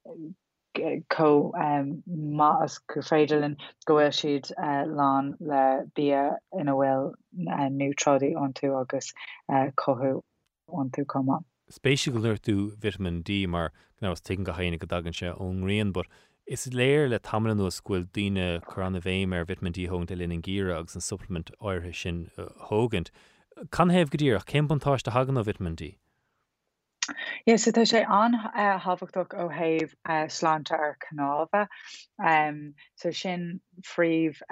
as gur féidirlinn go bhfuil siad lán le bia ina bhfuil nutrádí iontu agus cothú iontu comá. Spéisiú go leir tú vitamin D mar gná tegan go haine go dagan se ón rion, but is léir le tamlan nuas ghfuil daoine chur bhéim ar vitamin D thóg de linn gíra agus an supplement áirithe sin thógant. Can hebh go dtír ach cén buntáiste hagan ó vitamin D? Yeah, so tá sé an hafachtach ó thaobh sláinte ar cnábha. So sin phríomh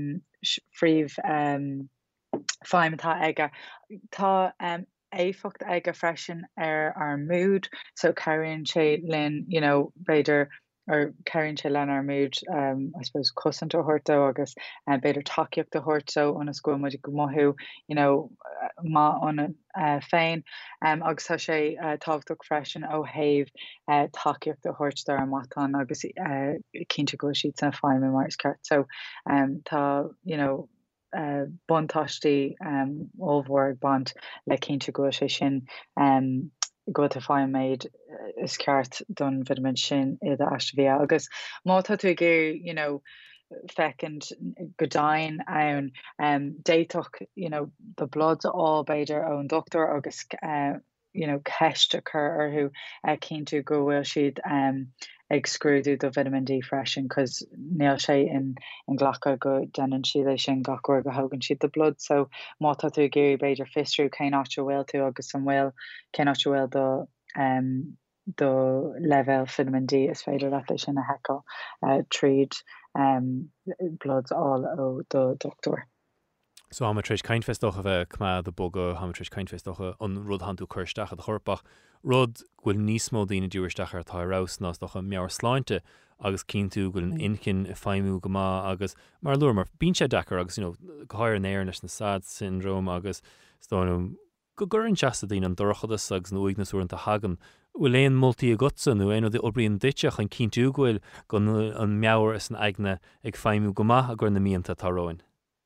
feidhmtá aige tá éifeacht aige freisin ar múd, so cairíonn sé linn beidir ar cairíonn sé len ar múd I suppose cosint ó thuirtó agus beidir takeíocht a thuirtó onas go muidir go mothú má an féin agus tá sé táhachtach freisin ó thaobh takeíocht a thuirtó ar mátán agus cinnte go siad san feidhme mar is ceart, so tá buntáistí ómhór bant le cinnte go sé sin go a feidhméid is ceart don vitamin sin iad a aistivia agus mátá tú géir fecint go dain ann déitoch the blood á beidir ón doctor agus ceiste chur orthú cinnte go bhfuil siad ag scrúdú do vitamin D freisin cos níl sé in ghlacha go denan siad é sin gachúir go thugann siad the blood, so mátá tú géirí beidir fistrú cé áte bhfuil tú agus an bhfuil cé áte bhfuil do level vitamin D is féidir le sin a heáil tríd blood all ó do doctor. So hamatrééis caiinfestocha bheith cumá de boga hamatrééis caiinfestocha an rud hanú chuirsteach a chorpach rud ghfuil níos mó daoine dúirsteach ar tárás nás docha meabhar sláinte agus cinn tú ghfuil an incin feimú go má agus mar luair mar bín sé dechar agus go háir an éir leis na SAD syndrome agus stáinm go gur an teasta daoine an dorchadas agus nó ignasúanta hagan bhfuil éon moltúltaí a gotsa nó éon orbríon diteach an cinn tú ghfuil go an meabhar is an aigne ag feimú go má a gur na míonanta táróin.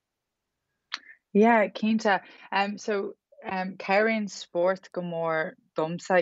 Yeah, cínta. So Karen sport go mór domsa,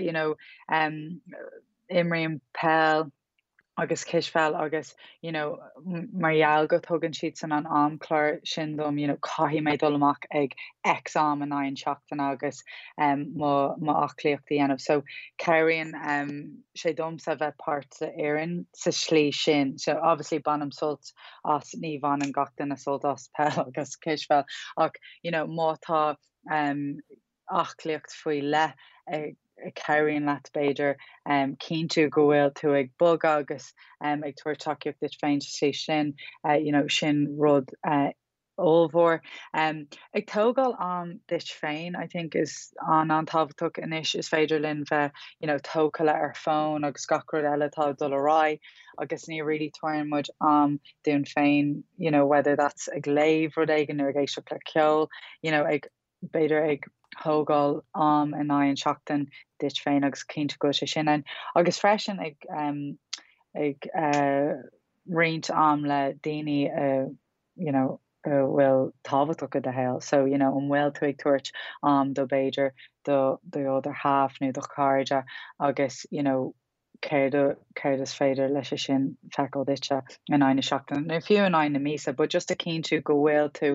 Imriam Pell agus Kishfel agus, Marial go thugann siad san an amclár sin dom, caithí méid dul amach ag exam an aon seachtain agus má achlíochtaí anamh. So Karen sé domsa bheith part sa éireann sa slí sin. So obviously banam sult as ní bhain an gachtain a sult as Pell agus Kishfel ach, mátá achlíocht faoi le Carrying leat beidir cín tú go bhfuil tú ag bug agus ag tuair takeíocht dit féin sé sin sin rud ómhór. Ag tógáil an dit féin, I think is an táhachtach inis is féidir linn bheith tóca le ar fón agus gacrad eile tá dul ará agus ní ri tuain muid dún féin, whether that's ag léomh rud éigen ar géisteach le ceol, ag beidir ag thógáil in aon seachtain dit féin agus cinnte go sé sin agus freisin ag riint le daoine bhfuil táhachtach go de héil, so an bhfuil tú ag tuairt do beidir do other half nó do cáide agus céir is féidir leis sin feicáil dite in aine seachtain. Na fiú in aine mísa, but just a cinn tú go bhfuil tú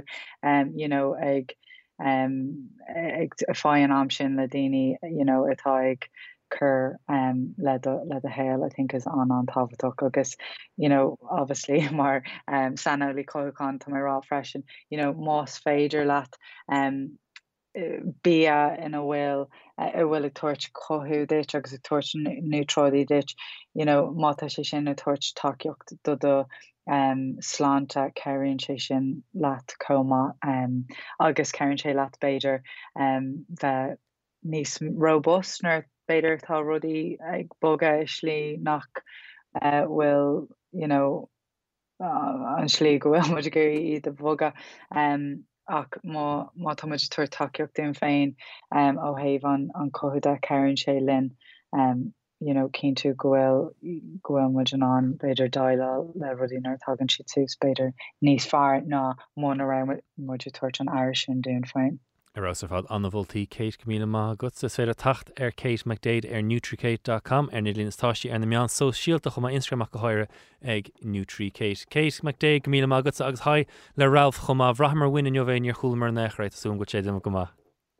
ag fáin am sin le daoine atá ag chur le a héil, I think is an táhachtach agus obviously mar sanolí coáin tá rá freisin más féidir leat bia in a bhfuil a tuairt chothú dit agus a tuairt neutrádaí dit, mátá sé sin a tuairt takeíocht do sláánta ceann sé sin leat comá agus ceann sé leat beidir bheith níos robust nar beidir tá rudaí ag boga islí nach bhfuil an slí go bhfuil muid gurí iad a bhoga ach má táid tuair takeíocht den féin ó thaobh an cothúda ceann sé linn cinn tú go bhfuil muid an beidir dáile le rudaí nar tagann siad tús beidir níos fearr ná mna raibh muid tuairt an air sin dún féin. Arás ar fad anna bhfuiltaí Kate go míle maith agat is féidir tacht ar Kate McDade ar nutricate.com ar na líonastáistí ar na meán so síalta chumá Instagram go háire ag NutriKate. Kate McDade go míle maith agat agus haid le Ralph chumá bhraithmar win in bhéin ar chuúlamar nechráid asúm go sé go maith.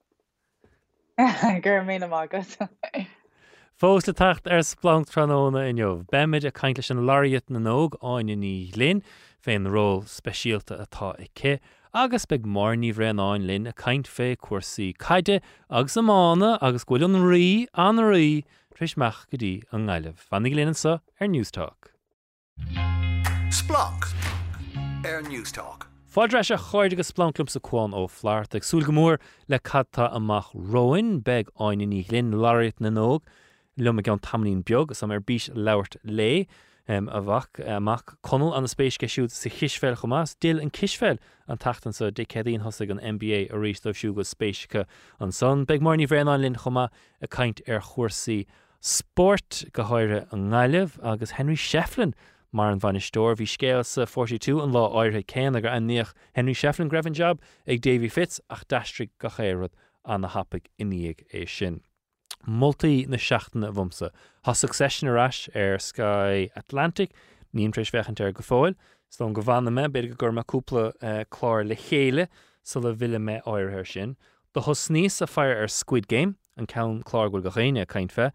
Gur míle maith agat. Fós le tacht ar splank tróna in jobh. Beimid a caiint leis an lariat na nóg áin ní linn féin ról speisialta atá i cé. Agus beag mór ní bhreanáin linn a caiint fé cuasaí caide agus amána agus gúil an rí tris meach go dtí an ngailemh. Fannig léanaan sa ar Newstalk. Splunk ar Newstalk. Fáildreis a chuirde go splanklum sa cuán ó Phlárt ag súil go mór le cadtá amach roin beag áin ní linn lariat na nóg lum ag an tamlín beag sam ar bís labhart lé. A bhach amach conal an spéis geisiúd sa chisfeil chomás, dil an chisfeil an tachtan sa dicéadín hosig an NBA a ríist of siúg go spéisicha an son. Beag mar ní bhreanáin linn chomá a caint ar chuirsaí sport go háire an ngailemh agus Henry Shefflin mar an bhainisteoir bhí scéal sa 42 an lá áirithe céan agur aníoch Henry Shefflin greibh job ag Davy Fitz ach daistrí go chéad an na hapig iníag é sin. Multi na seachtainna bhumsa. Tá succession arás ar Sky Atlantic, níon tréis fechant ar go fáil, so an go bhana me beidir go gur cúpla chlár le chéile sa le bhile me áirthir sin. Do thos níos a fear ar Squid Game, an cén chlár go chéine caint fe.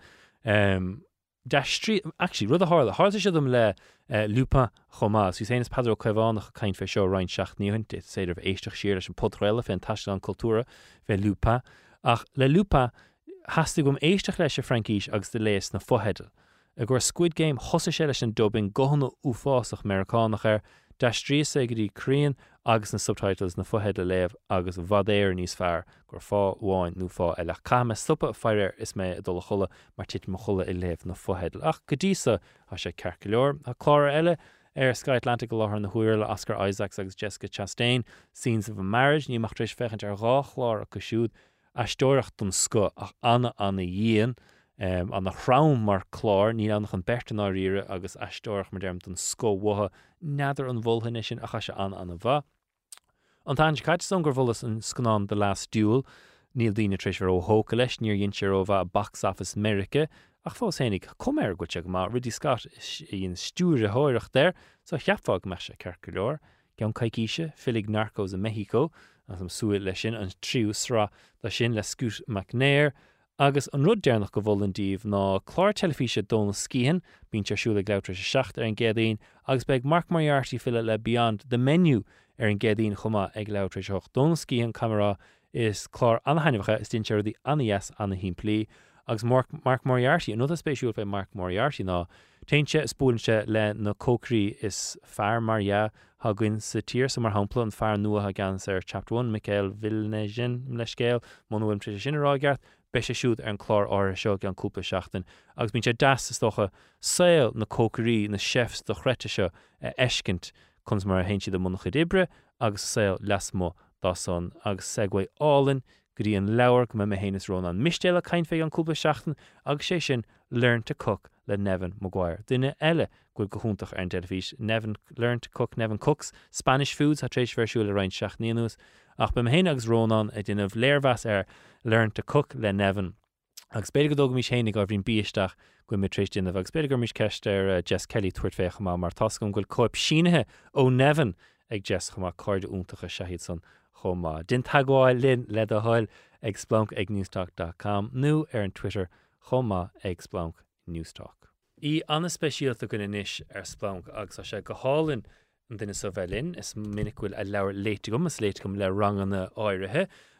Actually, rud a hála, hála siad le Lupin chomás, hús éanas Pedro Caivánach caint fe seo roiin seachtaíoin, dit séidir bh éisteach siar leis an podréile fé an taiiste an cultúra bheith Lupin. Ach le Lupin hasú gom éisteach leis a Frankíis agus de léas na fotheadal. A gur Squid Game thosa sé leis an dubbing gohanna uafásach Americánach ar deistríos go dtí craíonn agus na subtitles na fotheadal léamh agus bhadéir níos fearr gur fá bháin nó fá eile chaime stoppa fearir is mé a dul chola mar tit mo chola I léamh na fotheadal. Ach go dísa a sé cearca leor a chláir eile ar Sky Atlantic go láthair na huair le Oscar Isaacs agus Jessica Chastain, Scenes of a Marriage, ní machtaréis fechant ar dhá chlár a cosisiúd Astóireacht don sco ach anna dhéan an na chrám mar chlár ní annach an bertan áíire agus astóireacht mar derm don sco watha neidir an bhulthaine sin a chaise anna bha. An táin caiite san gur bhfulas an scanán The Last Duel níl daoine tréis bhar ó hóca leis níor dhéintear ó bheith Box Office America ach fós hénig cuméir go teag má Ridley Scott íon stúre háireach der so cheapfág me se cearca leor ceann caiiciise filig Narcos in Mexico as am súil lei sin an tríú srá le sin le Scoot McNair agus an rud dearnach go bhfuil an díomh ná chlár telefíse Donal Skehan bíonn tearsúla gleabhtar sé seacht ar an gcéadaín agus beag Mark Moriarty file le Beyond the Menu ar an gcéadaín chumá ag leabhtar seach. Donal Skehan camera is chlár anhainmhacha is dintear the anas anna himplí agus Mark Moriarty an spéisiúil fé Mark Moriarty ná teintse spúlinse le na cócrí is fear Maria haguinn sa tír sa mar hampla an fear nua ha gan ar Chapter 1 Michael Villeneuve le scéal mnuim tre sin rágart be sé siúd ar an chlár áir seo gan cúpla seachtain agus bín sé das is docha saoil na cócarí na chefs do chreite seo eiscint chuns mar a hen siad do munach ibre agus saoil lesmo dá son agus segway álinn go dtí an leabhar go me héanas rón an mistéile caint fé an cúpla seachtain agus sé sin Learn to Cook le Nevin Maguire. Duine eile gúil go húntaach ar an telefís Nevin Learn to Cook, Nevin Cooks, Spanish Foods ha tréis versiúil a rein seachníanús ach be héine agus rónán a duine léirhas ar Learn to Cook le Nevin. Agus beidir go dóg mís hénig ar bhín bíisteach go mé tréis duine agus beidir gur mís ceist ar Jess Kelly tuairt fécha má mar tascom gúil coip sínethe ó Nevin ag Jess chumá cóide úntacha sehiad san chomá. Din tagáil linn le a háil ag splunk ag newstalk.com nó ar an Twitter chomá ag splunk Newstalk. Í anna speisialta gon inis ar splunk agus a sé go hálinn an duine sa bhelinn is minic bhfuil a leabhar léitigum is léitigum le ranganna áirithe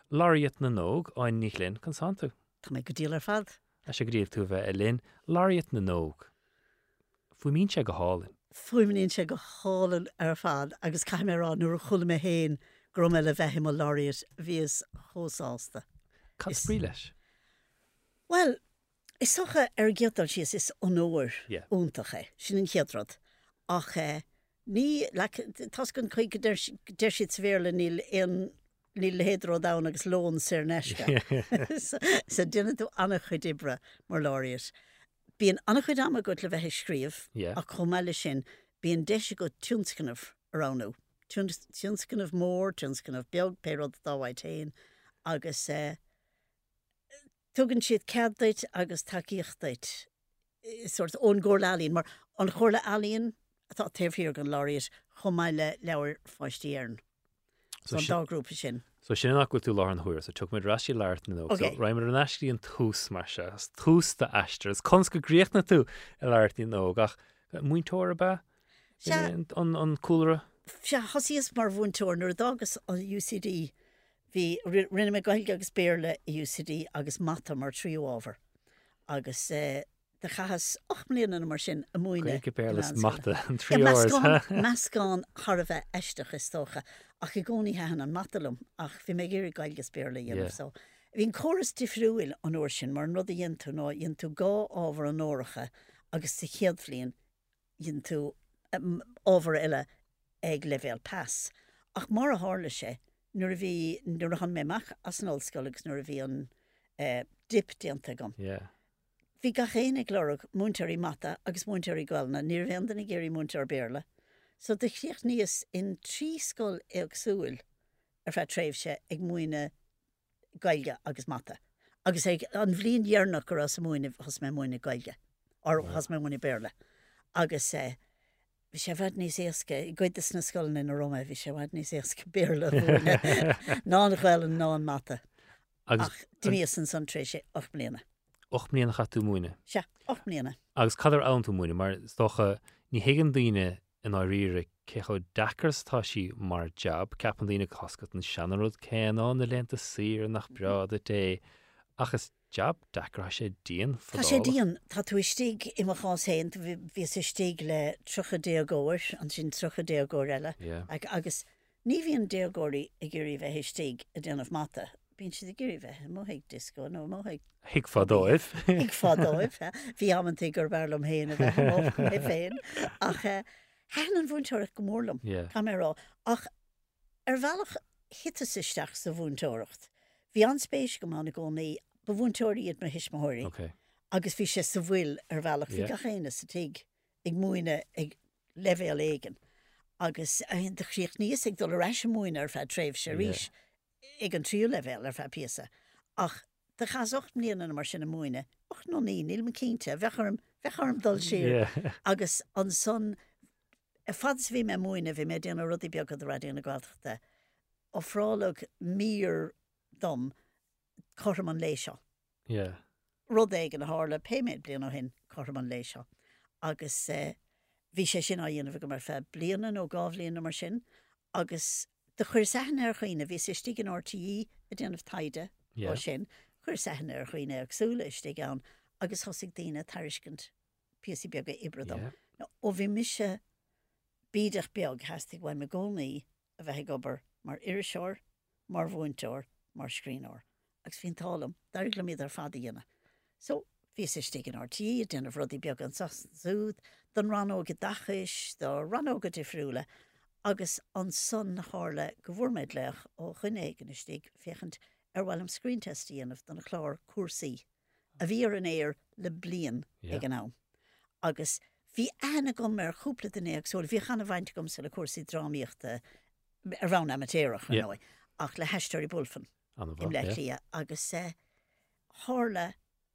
Laureate na nóg áin ní linn chun santu. Tá mé go díal ar fad. A sé gríomh tú bheith linn Laureate na nóg. Fu mín se go hálinn. Fuimiíonn sé go hálan ar fad agus caiimrán nuair a chula mé héin grom eile bheithim ó Laureate bhíos hósáasta. Cad sprí leis? Well, is socha ar ggheadal sios is onóir Yeah. úntacha sin an cheadrad ach ní tas gon chuig der siad svéle níl héadró da agus lón sé neisce. Sa duine tú annach chuid ibre mar Laureate. Bíon annach chuid am go le bheith scríomh Yeah. a chomeile sin bíon deise go túnscanmh aránú. Túnscanmh mór, túnscanmh beag péród dáhaid tain agus tugann siad ceaddait agus takeíochttait sort ón ggóir alíonn, mar an chóirla alíonn atá taobhthíar an Laureate chomáile leabhar fáistíarn. So an dágrúpa sin. So sin nach go tú lá an thuir, so tuach mid rasí leart na nóg. Okay. So raimar an eiscí an tús mar se, as tús de eistir, as cons go gríoch na tú a leart í nóg, ach muintóir ba? Se- An cúlra? Se hasíos mar bhúntóir nuair dagus an UCD hí rinne me gailge agus béirle UCD agus mata mar tríú ábhar. Agus de chahas 8 mlíana mar sin a muoine. Go béirlas mata an 3 hours. Meascán har a bheith eisteach is tócha ach I gcónaí hean an matalum ach bhí mé géir gailge béirle Yeah. dhéanamh so. Bhín choras difriúil an uair sin mar rud a dhéon tú ná dhéon tú gá ábhar an óracha agus sa chéadflíon dhéon tú ábhar eile ag levéal pass. Ach mar a hála sé, nuair a han mé meach as an ollscoil agus nuair a bhí an dip déanta gom. Yeah. Bhí ga chéine glórug múnteirí mata agus múnteirí gáilna, níor bhéanana géirí múnteir béirle. So de chríoch níos in 3 scoil agsúil ar fe tréimhse ag muoine gailge agus mata. Agus ag an bhlíon dhearnach gur as muoine has mé muoine gailge, or has mé muoine béirle. Agus bhí sé bhd níos éasca, I gcuidas na scoilna in Roma, bhí sé bhd níos éasca béirle ná an ghil ná an mata. Ach, dimíos an san trééis sé 8 mlíana. 8 mlíana chatú muoine. Se, 8 mlíana. Agus cadar ann tú muoine, mar stocha ní higann daoine in áíre cecho dachars tá sí mar job, ceapan daoine coscat an seanarúd céanán na lenta sír nach bread a dé. Achas job dachar sé díon Tá sé díon, tá tú istíg I mar chás héint, bhí sé stíg le trucha déagóir, an sin trucha déagóir eile. Yeah. Agus ní bhíon déagóirí I ggurí bheith istíg a déanamh mata. Bín si gurí bheith, móigh disco, nó móigh Hic fadóibh. ag fádóibh, bhí amantí gur bharlam héana a bheith mé féin. Ach, hean an bhúntóireach go mórlam. Yeah. Tá mé rá. Ach, bhealach hitas isteach sa bhúntóireacht. Bhí anspéis go mána gcónaí ba bhúntóirí iad mar hisismóirí. Okay. Agus bhí sé sa bhfuil bhealach bhí Yeah. ga chéine sa tiig ag muoine ag levéal éigen. Agus de chríoch níos ag dul reis muoine ar fe tréimh sé ríis ag an tríú levéal ar fe píasa. Ach, de chas 8 mlíana mar sin na muoine. Och nó ní, níl me cínte, bheitharm dul siir. Yeah. Agus an son, fads bhí me muoine bhí mé déanana rudí beag go radíonna gáilteachta. Ó frálog mír dom chom an léisio. Yeah. Rud éig an hála péméid blian ó hin chom an léisio. Agus bhí sé sin a dhéanamh go mar fe bliana ó gábhlíonna mar sin. Agus de chuir sehan ar chuoine bhí sé stig an RTí a déanamh taide Yeah. ó sin. Chuir sehan ar chuoine agsúla istig an agus thosigh daine tariscint píasí beag ibredom. Yeah. No, ó bhí mise bídach beag heastig bhain me gcónaí a bheith gobar mar iriseoir, mar bhúntóir, mar scríóir. Agus hín tálam, dair le míad ar fada dhéanana. So, bhí sé stig an RTí a déanamh rudí beag an súd, don ranóga dachis, do ranóga difriúla, agus an son hála go bhfuirméid leach ó chunéigen istig féchant ar bhfuil am screen test dhéanamh don chlár cuasaí. A bhí ar an éir le blian ag an am. Agus bhí ana gom mar chúpla den éag, so bhí chana bhaint gom sa le cuasaí drámíochta ar bhán amatéireach Yeah. nói, ach le heisteir bulfan An im bhil, le yeah. lia, agus hála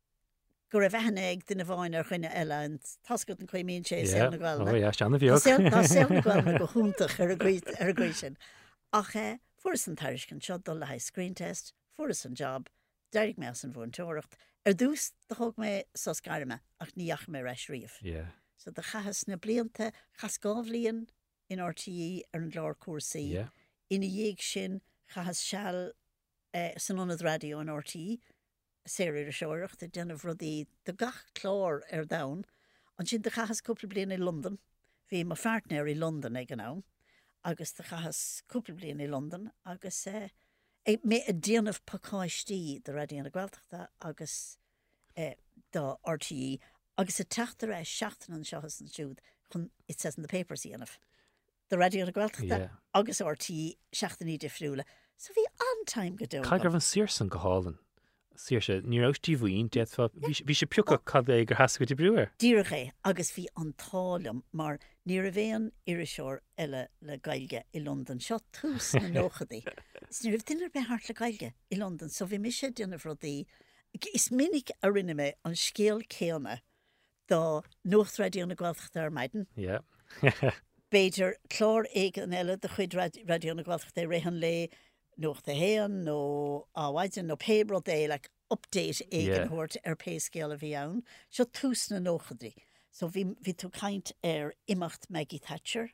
go raibh bheithna ag duna bháin ar chuine eile an tascot an chuimíonn sé Yeah. na ghilna. Oh, yeah, seanna Tá bheog. sé ghilna go húntaach ar a gcuid sin. Ach furas an tariscin seo dul le screen test, furas an job, deirig me an bhúntóireacht. Ar dús de thug mé sa scarime ach níach mé reis riomh. Yeah. So de chahas na blianta chas gábhlíonn in RTí ar an glár cuasaí. Yeah. Ina dhéag sin chahas seall san anad radio an RT séir a seoireach de déanamh rudí de gach chlár dain an sin de chachas cúpla blian i London hí mar feartnéir i London ag an ná agus de chachas cúpla blian i London agus mé a déanamh pacáistí de radio na Gaeltachta agus da RT agus a teachtar seachtain an seachas an siúd chun it says in the papers íanamh the radio na Gaeltachta agus RT seachtaí difriúla so bhí antaim go dó. Cagur an Searson go hálan. Searse ní austíhhaoin bhí sé piúcha cad é gur hasca de breúir. Díirché agus bhí antálam mar ní a bhéon iriseoir eile le gailge i London seo tús na nóchadaí. Sníir duine be hart le gailge i London so bhí mis sé duanamh rudaí is minic a rinne me an scéal céanna dá nóchtradio na Gaeltachta ar maidin. Beidir chlár ag an eile de chuid radio na Gaeltachta réhan le nócht a héan nó áhaidin nó pébro é le update ag an thuirt ar péiscéal a bhí ann seo tús na nóchadaí. So bhí tú caint ar imacht Maggie Thatcher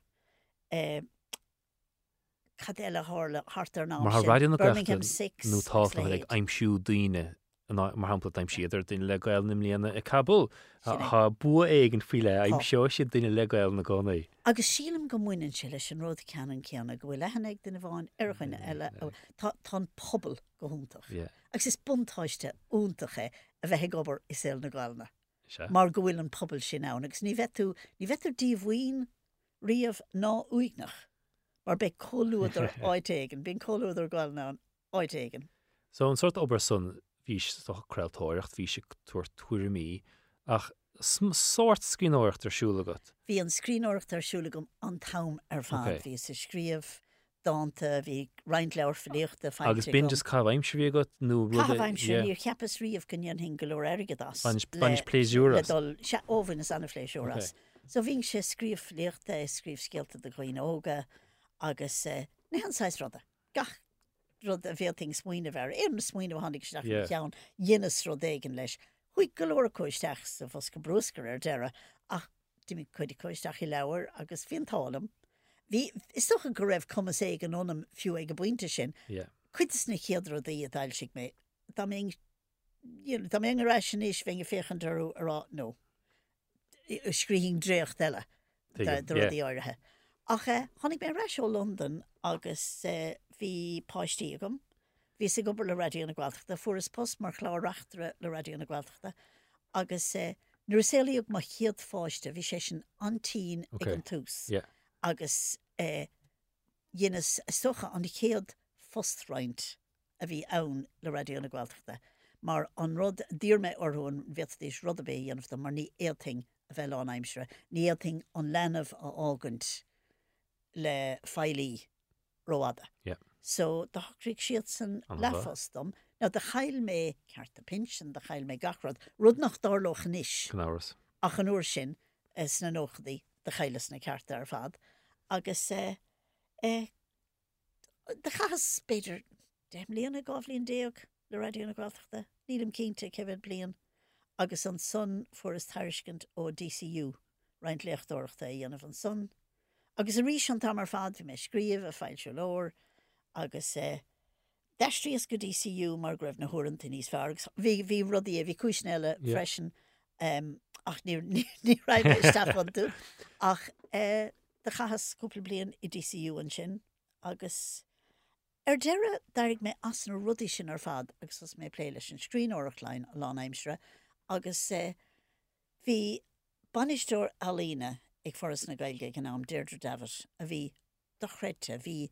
cad eile hart ar ná Mar radio na Birmingham Gaeltachta 6 nó táfa ag aimsú daoine mar hapla aim siadar duine le gail nim líana i Cabul. Tá bu éigen fiile aim seo si duine le gail na gánaí. Agus sílam go muinen se leis an rud ceanan ceanna go bhfuil lehannig duna bháin archaine eile tá pobl go húntaach. Agus is buntáiste úntacha a bheith gobar is éil na gáilna. Mar go bhfuil an pobl sin ann, agus ní bheitú díomhhaoin riamh ná uignach mar be choúidir áitéigen, bín choúidir gáilna áitéigen. So an sort obair son vís creaaltóireacht hí sé tuairimí ach sort scríóireacht arsúlagat. Bhí an scríóireacht arsúlagam an tam ar fád hí sa scríomh dáanta bhí roiint leabhar filiíochta fáilte. Agus bin just cabhaim se bhí agat nó cabhaim se níor cheapas riamh gonnean hin golóir airgedas. Banis pléisiúras. Ledul óbhain is anna pléisiúras. So bhín sé scríomh filiíochta scríomh scéalta de chuoin óga agus nehansáis rudda. Gach rud a bhéting smuoine bhar éim smuoine bhánig seach ceann dhéananas rud éigen leis. Chuig golóir cóisteach sa bhos go brúscar ar deire ach duimi chuid cóisteach I leabhar agus fiantálam. Bhí is toch a go raibh cumas é an onam fiú ag go buinte sin. Cuitas na chéadra daí a dail sig mé. Tá mé an raisinéis fé féchan ará nó. Scríing dréocht eile de rudí áirithe. Ach tháinig mé reis ó London agus bhí páistí agam. Bhí sé gobar le radio na Gaeltachta, fuair post mar chláreachtra le radio na Gaeltachta. Agus nuair séalaíodh má chiad fáiste, bhí sé sin antín ag an tús. Agus dhéanas stocha an chéad fostráint a bhí ann le radio na Gaeltachta. Mar an rud dír me orthún bheitdís rud a bé dhéanamh mar ní éalting a bheith an aimsre. Ní éalting an lenamh a ágant le feilí roada. So da hagrig siad san lefastom. Nou de chail me ceart a pinsin, de chail me gachrad, rud nach darloch níis. Gnáras. Ach an úr sin is na nóchdaí de chailas na ceart ar fad. Agus de chas beidir dem líon a gáflíon déog le radio na Gaeltachta. Nílim cínte cefid blian. Agus an son fuair is tairiscint ó DCU, roiint leachtóireachta dhéanamh an son. Agus a rís an tam ar fad bhí me scríomh a fáil se leir. Agus deistríos go DCU mar greibh na thuiranta níos fearr. Bhí rudí bhí cúisneile freisin ach ní raibh isteach an tú. Ach de chachas cúpla blian I DCU an sin agus deire dairg mé as na rudí sin ar fad agus was mé plé leis an scríóireachlein a lá aimsre agus bhí banisteúir Alína ag forras na Gaeilge an am Deirdre David a bhí dochreite bhí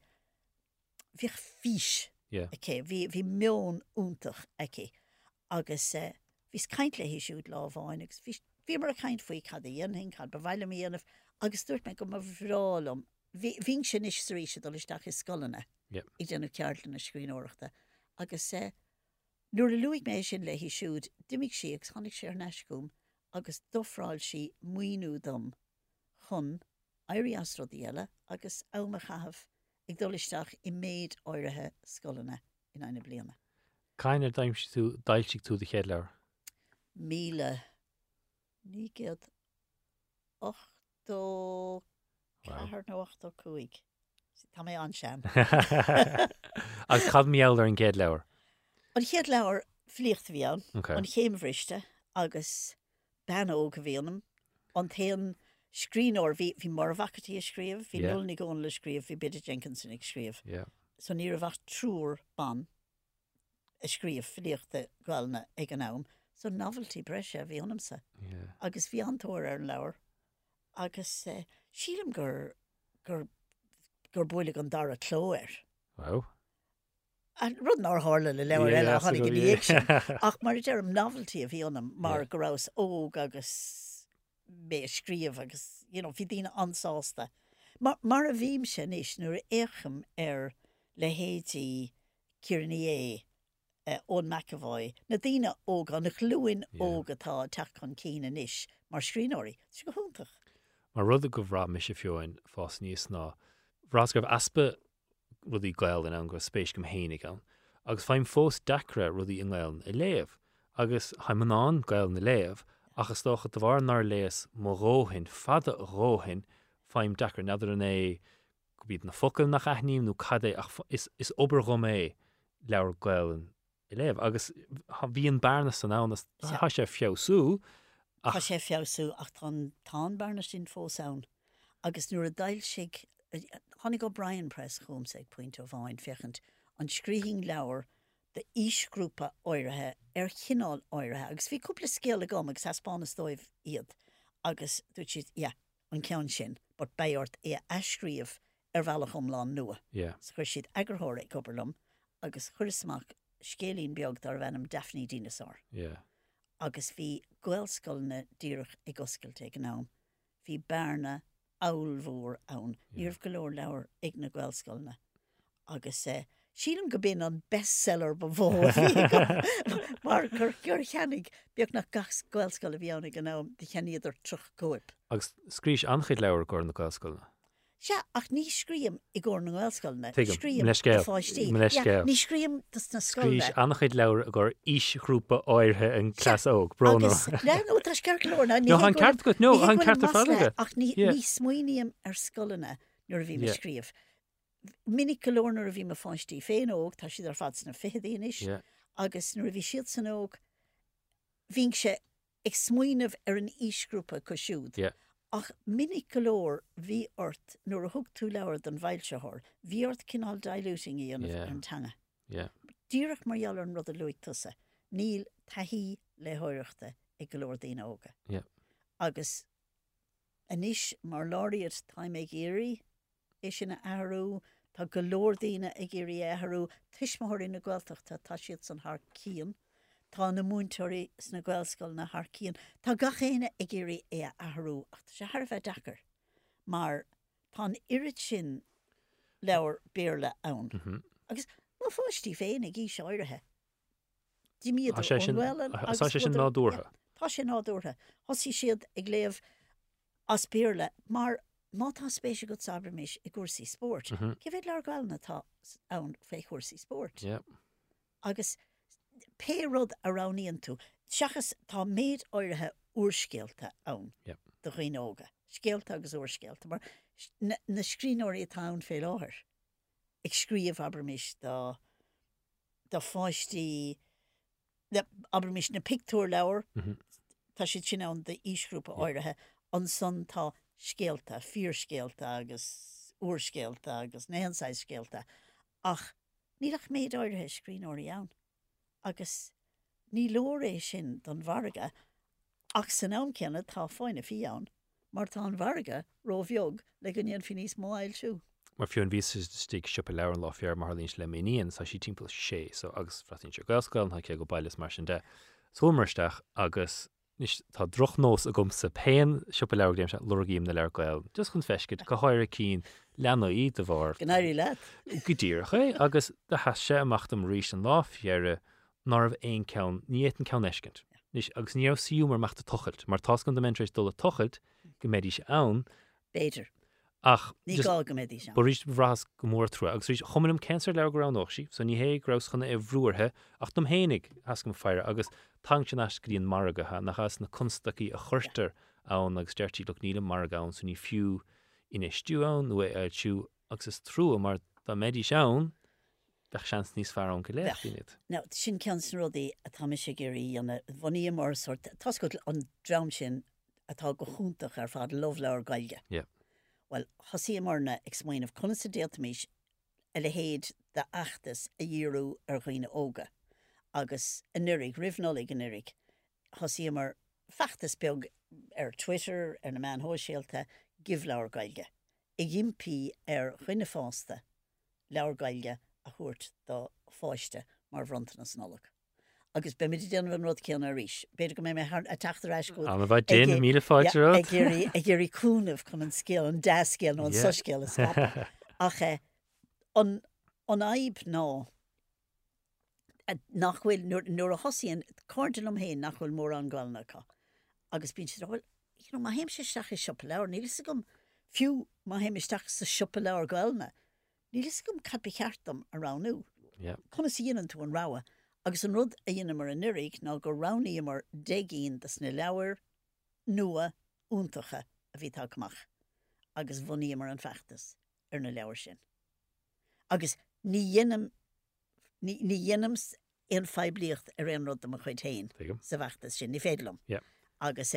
fís bhí meón úntach aici agus bhís caint le hí siúd lá bháin agus bhí mar a caint faoi cad a dhéanaing cad bhhaile íanamh agus dúirt me go mar bhrálam bhín sin is sríise dul isteach is scolanna I déanamh ceartlan na scríóireachta agus nuair a luigh mé sin le hí siúd dimigh si agus tháinig sé ar neiscúm agus dofráil si muoinú dom chun éirí as rudí eile agus áma chahabh ag dul isteach I méid áirithe scolanna in aine bliana. Cainar dailsigh tú de chéad leabhar? 1985. Tá mé an sean. Agus cad méall ar an céad leabhar? An chéad leabhar fliocht bhí an, Okay. an chéimhrichte agus ben óga bhíanam, an taon scríóir bhí mar bhacatí a scríomh, hí Yeah. nulnig ón le scríomh, hí Biddy Jenkinson ag scríomh. Yeah. So ní a bhacht trúr ban a scríomh fliochta gáilna ag an nám, so novelty breise bhí anamsa. Yeah. Agus bhí antóir ar an leabhar, agus sílam gur buile an dar a chlóir. Wow. A rud ná hála le leabhar Yeah, eile that's a tháinig good an idea. éag ach mar dearm novelty a bhí anam mar Yeah. gorás óg agus bé scríomh agus bhí dtíine ansásta. Mar a bhím sin is nuair écham ar le hétí Kieran ón McAvoy na dtíine óg an na chluúin óg atá teach chun cíine níis mar scríóirí si go húntaach. Mar rud a go bhrá mis fiúin fás níos ná. Bhrás goibh aspa rudí gail in an go spéis gom hénig an. Agus fáim fós dacra rudí in gail i léamh. Agus haimán gail na léamh, agus tócha do bhar nar léas mo róhin, fada róhin, fáim dacra nadidir an go bíad na focail nach aithníim nó cadé ach is obair go mé leabhar gail i léamh. Agus bhí an bearna san ánas tá sé fiosú. Tá sé fiosú ach tá barna sin fósán. Agus nuair a dail sig Honnig O'Brien Press chums ag point ó bháin fechant an scríhing leabhar de ísgrúpa áirithe ar chinál áirithe. Agus bhí cúpla scéal a gom agus haspánas dóibh iad. Agus dúirt siad, an ceann sin, but béart a scríomh ar bhealach omláin nua. Yeah. So chuir siad agurthóir ag gobarlum agus chuirsamach scélín beag dar bhenam Daphne Dinosaur. Yeah. Agus bhí gweilscoilna díirech ag oscailte ag nám. Bhí bearna áilmhór ann. Níorh go leor leabhar ag na gweilscoilna. Agus sílam go bíon an bestseller ba bhór. Mar gur cheannig beag nach gas gweilscoil a bhí ann ag an nám de cheaniad ar trch cóib. Agus scrís anchaid leabhar gur na gailscoilna. Se ach ní scríam i ggur na gweilscoilna. Tuigim, Scríam mleis scéal, fáistí. mleis scéal. Ní scríam tas na Scrís scoilna. anchaid leabhar gur ísgrúpa áirithe an clas óg, Bruno. Agus, no, tá ceart lorna. No, han ceart go- no, han ceart a fadaige. Ach ní Yeah. smuoiníam ar scoilena nuair a bhí me Yeah. scríomh. Minic golónar a bhí me fáistí féin óg, tá siad ar fad san na fihadíis. Yeah. Agus nuair a bhí siad san óg, bhín sé ag smuoineh ar an ísgrúpa cosisiúd. Yeah. Ach minic golóir bhí ort nuair a thug tú leabhar don bhailsethir, bhí ort cinál diluting í Yeah. an tanga. Yeah. Díreach mar geall an rud a luid tusa. Níl taí le háireachta ag golóir daoine óga. Yeah. Agus anis mar láiríad táim ag éirí is sin na ahrú tá golóir daoine ag éirí ahrú tuismthir na ghilteachta tá siad san th cían. Tá na múnteirí sna ghilscoil na th cían. Tá gachéine ag éirí ahrú ach tá sé thar bheith dachar. Mar tá an irid sin leabhar béarla ann. Agus má fáistí féin ag í seirithe. Dí míad Tá sé sin nádúrtha. Tá sé nádúrtha. Thosí siad ag léamh as béarla mar má tá spéise go sabrimis i gcuirsaí sport. Cehhéad lear gailna tá ann fé chuirsaí sport. Yeah. Agus pérod a raníonn tú. Seachas tá méid áirithe uorscéalta ann Yep. do chuoinóga. Scéalta agus uorscéalta mar na scríóirí atá ann fé láthir. Ag scríomh abrimis dá fáistí abrimis na pictúr leabhar tá siad sin ann de ísgrúpa áirithe an son tá scéalta, fíorscéalta agus uorscéalta agus néansáid scéalta. Ach níach méid áirithe scríóirí ann. Agus ní leor é sin don bharga ach san am ceanna tá fáinna fi ann, mar tá an bharga róbheog le gníon fi níos máil siú. Mar fiún ví stig sipa leir an láfiar mar líns le méíon sa sí timp sé, so agus fratín se gailscoil ha go bailes mar sin de. Somarsteach agus tá droch nós a gom sa pein sipa leirgéim se lorgéim na leir gail. Dus chun feiscid go háir cín leanna iad a bhar. Gnéirí leat. Godíircha agus de has sé amachtam ríéis an láfiarre nar bh ceann níhéan ceann eiscint. Nis agus ní siú mar meachta tochelt, mar tá gan de menéis dul a tochelt go médí se ann Béidir. ach Ní gá go médí se. Boris bhrás go mór trú agus rís chomanm cancer le go nach sí, so ní hé gros chuna i bhrúirthe ach dom hénig has go feire agus tang sin ascríon margathe nach has na constaí a chuirtar ann agus deirtí le níle margán so ní fiú ina stúán nu é siú agus is trú mar dá médí seán Bech seans níos fear an go Bheadh. léit. No, sin cean san rudaí atá me sé géirí anna bhaní mar sort Tás go an dram sin atá go chúntaach ar fad love leir gailge. Yeah. Well, hosí marna ag smaoinmh chuna sa déaltamís a le héad de achtas a dhéarú ar chuoine óga. Agus a nurig, rifnolig a nurig. Hosí mar fachtas beag ar Twitter ar na man hóisialta give leir gailge. I gimpí ar chuine fásta leir gailge a chuirt do fáiste mar bhronta na snolag. Agus be mid déanamh an rud cean a ríis. Beidir go mé a teachtar eis go. An bheith déana míle fáilte Ag géirí cúnamh chun an scéal, an dascéal nó an suscéal a scapa. Ach an aib ná nachhfuil nuair a hosíonn cordal am héin nachhfuil mór an gáilnacha. Agus bín si bhfuil má héim sé staach is sipa leir, níl gom fiú má héim isteach sa sipa leir gáilna. Níl gom cadbi cheartm a ránú. Chuna sa dhéanaan tú an ráha. Agus an rud a dhéanam mar an nurig ná go ránaí mar dégéon das na leabhar nua úntacha a bhí táach. Agus bhunaí mar an feachtas ar na leabhar sin. Agus ní dhéanams an feblicht ar an rud am a chuid tain sa bheachtas sin, ní féidirlam. Agus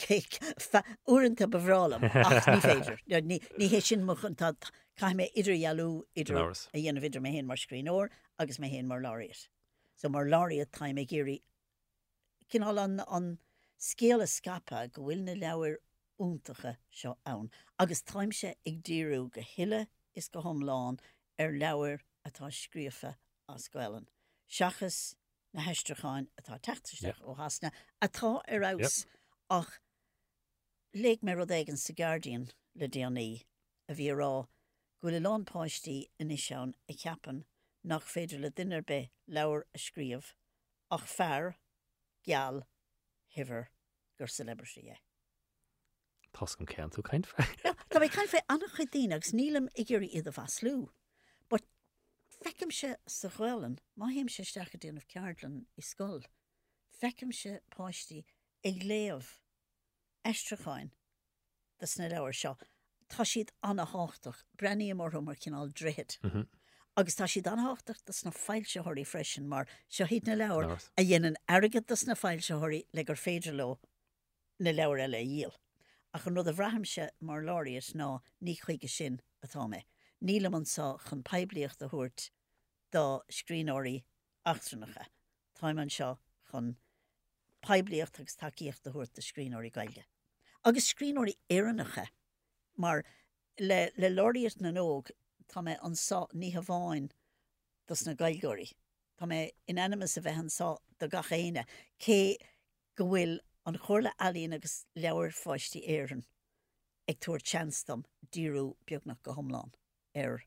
uanta bhrálam ach ní féidir. Ní hé sin muchan tá caiime idir jaú idir a dhéanamh idir mé héon mar scríóir agus mé héon mar láiriad. So mar láiriad taim ag géirí cinál an scéal a scapa go bhfuil na leabhar úntacha seo ann. Agus taimse ag díú go hiile is go thomláin ar leabhar atá scríofa as goilean. Seachas na heistracháin atá teachtasteach ó hasna atá ar aus ach léig mé rud éigen sa Guardian le déanaí a bhí rá go le lánpáistí in seán i ceapan nach féidir le duine be leabhar a scríomh ach fearr geal hifir gur celebrity é. Tás go cean tú caiin fe. Tá bh caiin fé annach chu daine agus nílam i ggurí iad a bhaslú. But fecim se sa ghfuilean, má héim se stecha déanamh ceardlan i scoil. Fecim se páistí ag léamh eistracháin de sna leabhar seo. Tá siad anna háach brení marthú mar cinál dréad. Agus tá siad anna háach das na fáilsethirí freisin mar seo híad na leabhar a dhéanaan agad das na fáilsethirí le gur féidir le na leabhar eile díal. A chun rud a bhrahamse mar láiriad ná ní chuige sin atá mé. Nílam an sa chun pebliacht a thuirt dá scríóirí achtranacha. Táim an seo chun pebliacht agus takeíocht a thuirt a scríóirí gailge. Agus scríóirí éannacha mar le láiriad na nóg tá mé an sa ní hamháin dus na gailgóirí. Tá mé inanimus a bheith an sa do gachéine cé go bhfuil an chorla alíonn agus leabhar fáistí éan ag túir tseanstam díú beagnach go thomláin ar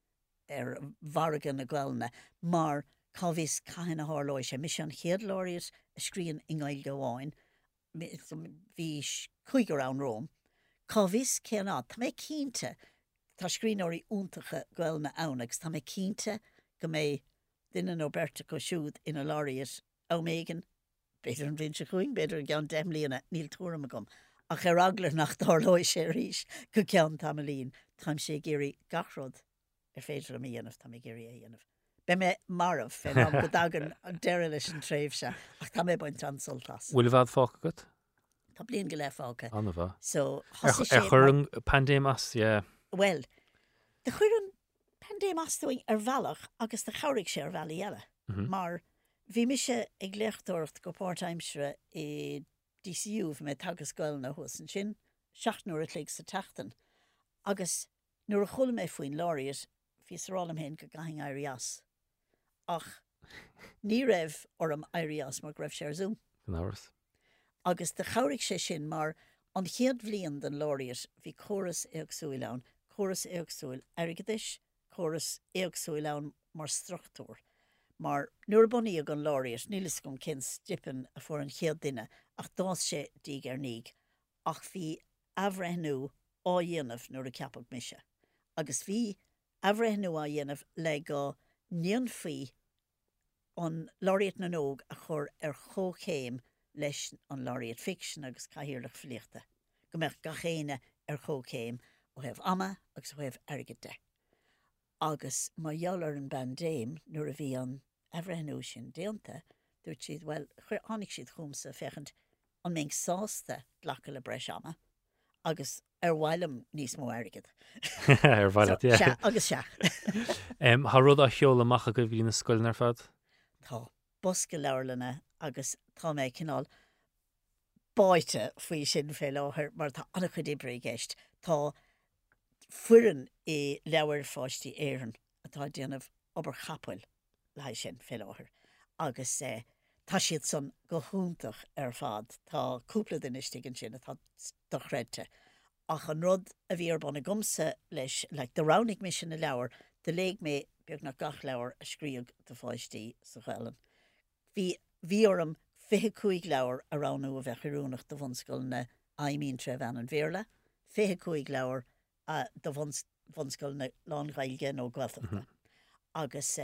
bhargan na ghilna mar cábhís caiin na háláis sé mis an chéad láiriad a scríonn in gáil go bháin bhí chuigur an Róm cábhís céanná tá mé cínte tá scríóirí úntacha ghilna ann agus tá mé cínte go mé duine nó berta go siúd ina láiriad ó mégan beidir an bhíonn se chuing beidir gan demlíonna níl túram a gom. A chu aglar nach dálóid sé ríis go cean tam líon táim sé géirí gachród ar féidir am dhéanamh tá géirí a dhéanamh. Be mé marmh fé ná go dagan an deire leis an tréimh se ach tá mé baint an soltas. Bhfuil bhd fáca go? Tá blion go le fáca. Anna bh. So chur pandémas, Well, de chuir an pandémasúing ar bhealach agus de chairigh sé ar bhealaí eile. Mar bhí mi se ag lechtúirt go páirtimsere i DCU me tagas goil na hos an sin, 7 nuair a clíigh sa teachtain. Agus nuair a chola mé faoin láiriad hí rálam hen go gaing airías. Ach, ní raibh orm airías mar greibh sé ar Zoom. Agus de chairigh sé sin mar an chéad bhbliain den láiriad hí choras éagsúil ann, choras éagsúil aigeis, choras éagsúil ann mar struchtúr. Mar nuair buí a an láiriad nílas gom cin stipan a fu an chéad duine ach dás sé díg ar níg ach bhí abhreithnú á dhéanamh nuair a ceapag mise. Agus bhí abhreithnú á dhéanamh le go níon faoi an láiriad na nóg a chur ar chóchéim leis an láiriad fiction agus caihirirlach fliachta. Go meach gachéine ar chóchéim ó hebh ama agus ó hebh airgide. agus mar jalar an bandéim nuair a bhí an ehrehanú sin déanta, dúirt siad, well, chuir annig siad chumsa fechant an méid sásta lecha le breis ama, agus bhhailm níos mó airgad. Bhaile, Agus se. Tá rud a cheola macha go bhí na scoilin ar fad? Tá bosca leirlanna agus tá méid cinál báite faoi sin fé láthir mar tá anna chud ibre gceist. Tá fuan I leabhar fáistí éan atá déanamh obair chapel le sin fé láthir. Agus tá siad san go húntaach ar fad tá cúpla den istigin sin atá dochreidte. Ach an rud a bhí ar banna gomsa leis le de ránig mis sin na leabhar, de léig mé beag na gach leabhar a scríog de fáistí sa chailen. Bhí orm 25 leabhar a ránú a bheith chuúnach do bhunscoil na aimín tre bhean an bhéirle, 25 leabhar a do bhunscoil na lán gailge nó Gaeltachta. Agus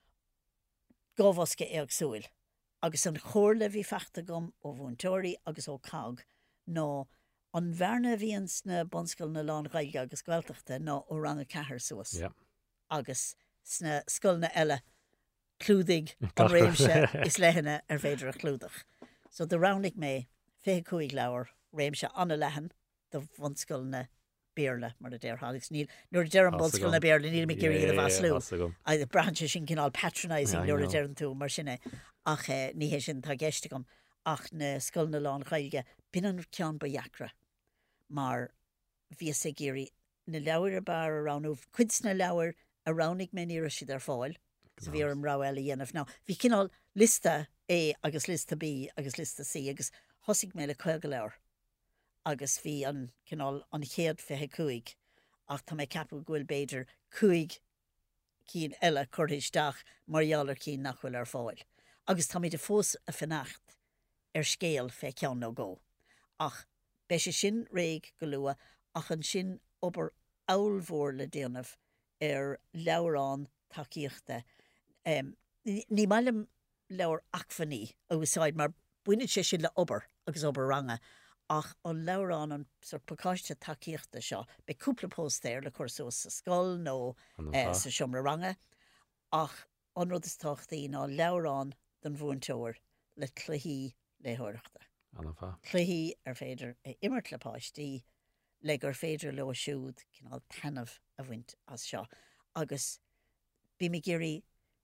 gábhosca agsúil. Agus an chóirle bhí feachta gom ó bhúntóirí agus ó cag nó an bhena bhíons na bhunscoil na lán gailge agus Gaeltachta nó ó rang a cethir suas. Agus sna scoil na eile clúdig an réimse is lehanna ar féidir a clúdach. So de ránig mé 25 leabhar réimse anna lehan do bhunscoil na béirle mar a déir hálagus níl. Nuair a déir an bhunscoil na béirle níl mé gurí a bhaslú. A de branche sin cinál patronising nuair a déir an tú mar sinne. Ach ní hé sin tá geiste gom. Ach na scoil na lán gailge bin an ceann ba dheacra. Mar bhí sé géirí na leabhar a bar a ránú cuid na leabhar a ránig mé níra siad ar fáil. So bhí an rá eile dhéanamh ná. Bhí cinál lista A agus lista B agus lista C agus thosaigh mé le chuige leabhar. Agus bhí an cinál an chéad 25 ach tá mé capú ghfuil beidir 5 cín eile chuirtéisteach mar dheallar cín nachhfuil ar fáil. Agus tá mé de fós a fannacht ar scéal fé ceann nó go. Ach be sé sin réig go lua ach an sin obair áilmhór le déanamh ar leabharán takeíochta. Ní mailim leabhar achfaní a úsáid mar buine sé sin le obair agus obair ranga. Ach an leabharán an pacáiste takeíochta seo be cúpla póstéir le chuirsús sa scoil nó sa siomra ranga. Ach an rud is táchtaí ná leabharán don bhuainteoir le cluichí léthireachta. Cluichí ar féidir immert le páistí le gur féidir le siúd cinál tanmh a bhaint as seo. Agus bí mé géirí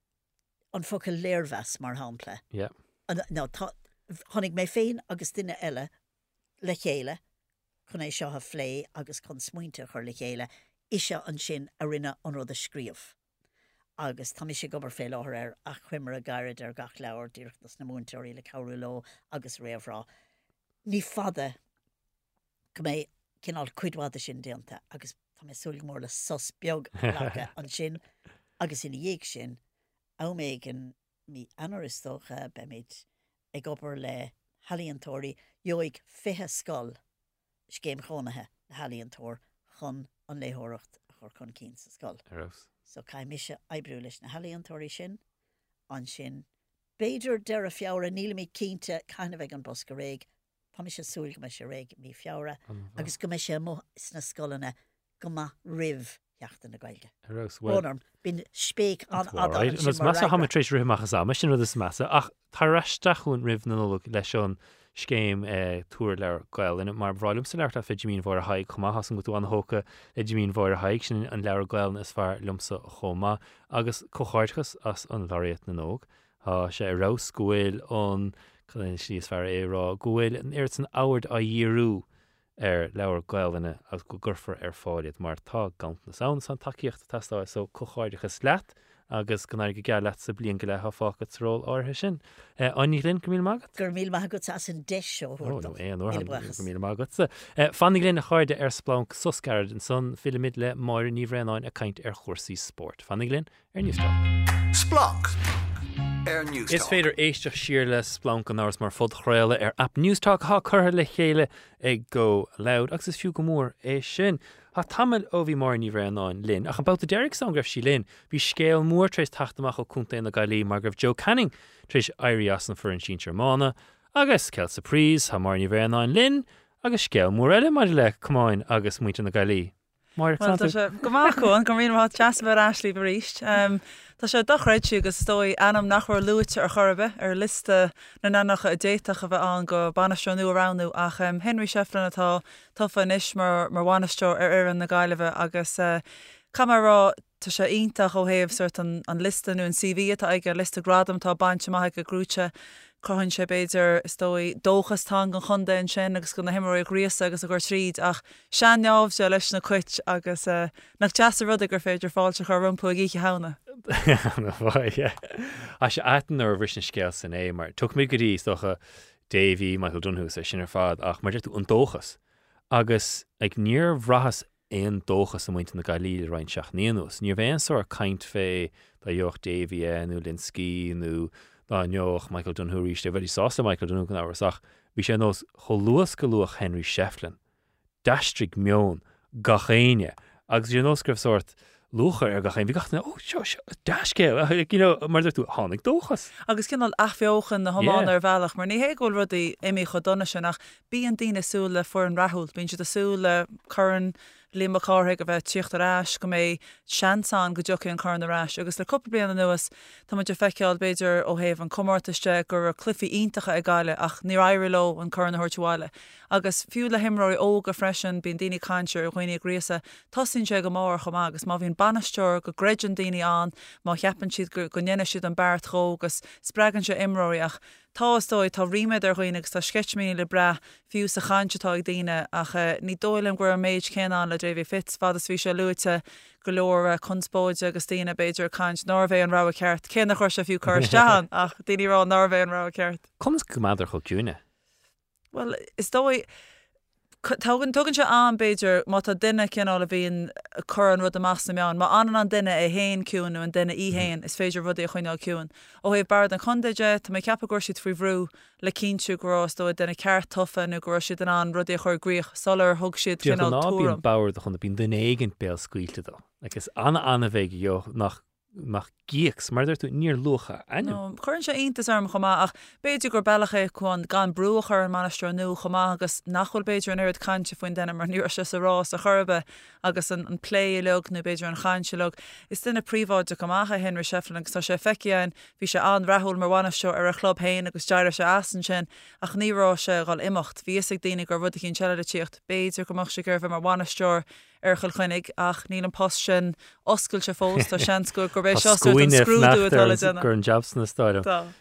an focail léirmheas mar hámpla. No, tháinig mé féin agus duine eile le chéile chun é seo a phlé agus chun smuointe chur le chéile ise an sin a rinne an rud a scríomh. Agus tá sé gobar fé láthir ar a chuimar a gairid ar gach leabhar díreachtas na múntóirí le cabhrú ló agus réamhrá. Ní fada go mé cinál cuidháda sin déanta agus tá mé súlaigh mór le sos beag lecha an sin agus ina dhéag sin á méid an mí anaristócha be méid ag gobar le Halíontóirí joig 20 scoil scéim chonathe na Halíontóir chun an léthireacht a chur chun cín sa scoil. So cai mise ebrú leis na Halíontóirí sin an sin beidir deir a fiabhra níl mí cínte cainna bheith an bosca réig tá mise súil go me sé réig mí fiabhra agus go me sé mó sna scoilena go ma rih heachta na gailge. Bónarm bin spéic an ada an sin mar massa hamatrééis riachchas á sin rud is massa ach tá reisteachún rih na nulog leis an scéim túair leir gail in mar bhráilm sa leirta fé Jimín bhór a haig chumá hasan go tú an hóca le Jimín bhór a haig sin an leir gail is fear lumsa chomá agus cóáirchas as an lariat na nóg Tá sé rás gohfuil an sí is fear érá gohfuil an airt san áhard a dhíorú ar leabhar gailhanna agus go gurfar ar fáiad mar tá gant na saon san takeíocht testáid so cóáirchas leat agus gannar go geall leat sa blion go le fágad ról áthe sin. Aní linn go míle mágad? Gur míle mágad as an deis seo míle mágad. Fannig linn a cháirde ar splánc suscaird an son filimid le mar níomhréáin a caint ar chósaí sport. Fannig linn ar Newstalk. Splunk. Air Newstalk. Is féidir éisteach siar le splánc an áras mar fud chréile ar app Newstalk há chutha le chéile ag go loud agus is fiú go mór é sin. Tá tamil ó bhí mar níomhréáin linn. Ach an bouta Derek san greibh sí linn, bhí scéal mór trééis taachtamach ó cúnta na gailí mar greibh Joe Canning trééis airí as an furin sin Mána, agus Kel Surprise, tá mar níomhréáin linn, agus scéal mór eile mar le cumáin agus muinte na gailí. Mar Well, tá sé gomáchún go míon teasbh Ashley baríist. Tá sé dochreidú agus dói anam nachhar luúte ar chorbe ar liste na nanacha a déiteach a bheith an go banisteú aránú ach Henry Shefflin atá tofa inis mar bhhaisteir ar an na gaiileh agus camerará tá sé ionintach ó héamh suirt an listanú an CV atá ag lista gradam tá bainte maithe go grúte crohann sé beidir isdói dóchastá an chundain sin agus go na himirí gríasa agus a gur tríd ach seanneamh se leis na cuit agus nach teasa rud gur féidir fáilte chu rumpa a gíe hána. A sé aitan ar bhris na scéal san é mar tuach mé go dtí docha Davy Michael Dunhús a sin ar fad ach mar tú an dóchas agus ag níor bhrachas éon dóchas am muinte na galí rein seach níanús. Níor bhéon sór caint fé ba dheoch Davy nó Linsky nó dá neoch Michael Dunhúéis de bhí sásta Michael Dunhú an áhasach bhí sé nós choluas go luach Henry Shefflin. Dastrig mion gachéine agus dé nóscrib sort luchar ar gachéin bhí gachna dasce mar tú tháinig dóchas. Agus cinnal achfeochan na thomáin ar bhealach mar ní hégóil rudaí imi chu donna sin ach bí an daine súla fu an rathúil, bíonn si asúla churann líma cáthaigh a bheith tíocht arás go mé seanán go deocha an churan arás agus le cuppa bliana nuas tá muidir feiceáil beidir ó héamh an comórtaiste gur clufií iontacha ag gaile ach ní éirí lo an churan na thuirteáile agus fiú le himróí óga freisin bíon daoine caiintear chuoine gréasa tosín sé go mór chumá agus má bhíon banisteir go greidan daoine an má cheapan siad go nenne siad an beart chó agus spreagann se imróí ach Táistóid tá riime ar chuoinegus tá skeitmí le bre fiú sa chaintetá ag daine ach ní dóilm gur méid céán le David Fitz fadas bhí sé luúte go leor chunspóide agus daine beidir caiint Norvé an rá ceart céna chuir se fiú chuirteán ach daoine rá Norvé an rá ceart. Conas go maidir chu cúne? Well, is dói tugann se an beidir má tá duine cinál a bhíon churan rud amach na meán, má an duine é héin cún an duine íhéin is féidir rud é chuineáil cún. ó héh bar an chundaide tá mé ceappa gur siad faoi bhrú le cínú gorás dó duine ceart tofa nó gur siad an rud é chuir gríoch solar thug siad cinál túram. Bauir chun bín den éigen béal scuilte dó. Agus anna bheith jo nach gíics mar tú níor lucha chuann sé aontas arm chumá ach beidir gur bailachcha chun gan brúchar an manisteir nó chumá agus nachhfuil beidir an airad caiinte faoin denna mar nuair se sa rás a churbe agus an plé lug nó beidir an chainte lug. Is duine príomháide gomácha Henry Shefflin agus tá sé feiceáin bhí se an rathúil mar bhainisteo ar a club héin agus deire se asan sin ach nírá se gáil imimecht bhí ag daine gur bhd cinn teile tíocht beidir gomach sé gur bh mar bhainisteo ar chuilchuinnig ach níl an post sin oscail se fós tá seansco gur bheith seú an scrúdú gur an jobs na stáile.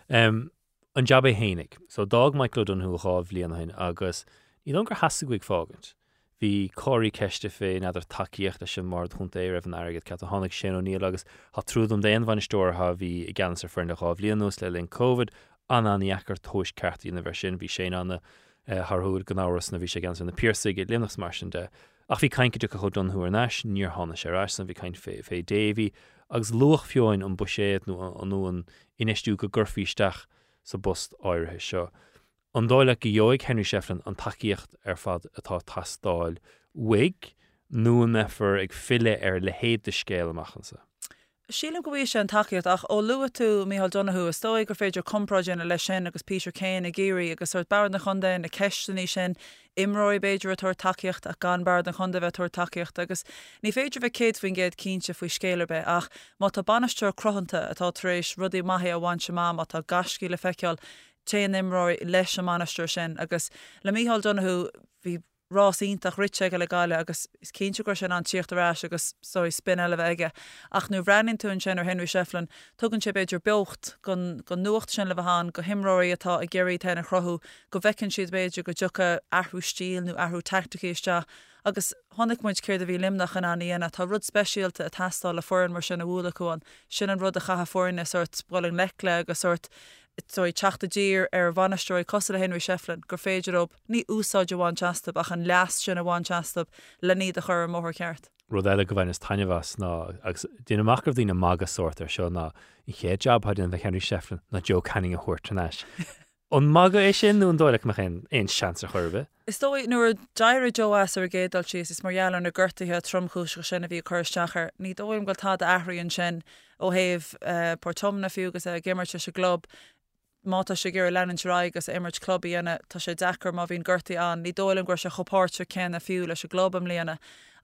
An job é hénig, so dag Michael Dunhú cháh líanahain agus í don gur hasagúig fágant. Bhí choirí ceiste fé nadidir takeíocht a sin mar chunta é raibh an agad ce a tháinig sin ó níl agus tá trúdum déon bhainistúirtha bhí i gceannas ar friend a cháh líanús le linn COVID aníachar tóis ceartí na bhar sin bhí sé anna ththúd go náras na bhí sé gceannas na Piersaigh i Linux mar sin de. Ach bhí caiince chu Dunhú ar neis níor hána sé ráis an bhí caiin fé Davy agus luach fiúin an buséad nó an inistú go gurfiíisteach sa bust áirithe seo. An dáile go dheoigh Henry Shefflin an takeíocht ar fad atá tastáil uig nó an nefar ag fille ar le héad de scéal amachchansa. Sílim go bhí sé an takeíocht ach ó lua tú Micheál Donoghue is dóigh gur féidir compráidin a lei sin agus Peter Kane a géirí agus suirt bar na chundain na ceistení sin imróí beidir a tuair takeíocht ach gan bar na chunda bheith tuair takeíocht agus ní féidir bheith céad faoin géad cínte faoi scéalar be ach má tá banisteir crochanta atá taréis rudí maithe a bhaintse má tá gascí le feiceáil té imróí leis an banisteir sin agus le Micheál Donoghue bhí rás ítach ritse go le gaile agus is cínte gur sin an tíocht arás agus spin eile bheige ach nó bhreaninn tú an sin ar Henry Shefflin tugann sé beidir beocht go nuacht sin le bhán go himróí atá a géirí tena chrothú go bhecinn siad beidir go deocha athhrú stíl nó athhrú tacticíiste agus tháinig muid céir a bhí limnach an aíana tá rud speisialta a tastáil le foran mar sin a bhúla chuáin sin an rud a chaha forin is sort bhil an lecle agus sort teachta dír ar bhainistúir cos le Henry Shefflin gur féidir op ní úsáid bháin teastab ach an leas sin a bháin teastab le ní a chur mór ceart. Rud eile go bhain is tainehas ná agus duine amach dtíine maga sort ar seo ná i chéad job haidin le Henry Shefflin na Joe Canning a thuirtanéis. An maga é sin nó an dóileach me chin éon seans a churbe. Is dói nuair daire Joas ar gédal síos is marhealar na ggurtaithe tromchúis go sinna bhí chuirteachar ní dóim goil tá athraíonn sin ó héamh portomna fiú agus a gimmarte se glob mátá sé gur leann ráig agus imirt clubbí ana tá sé dechar má bhín ggurtaí an ní dóilm gur se chopáirte cen a fiú leis se globam líana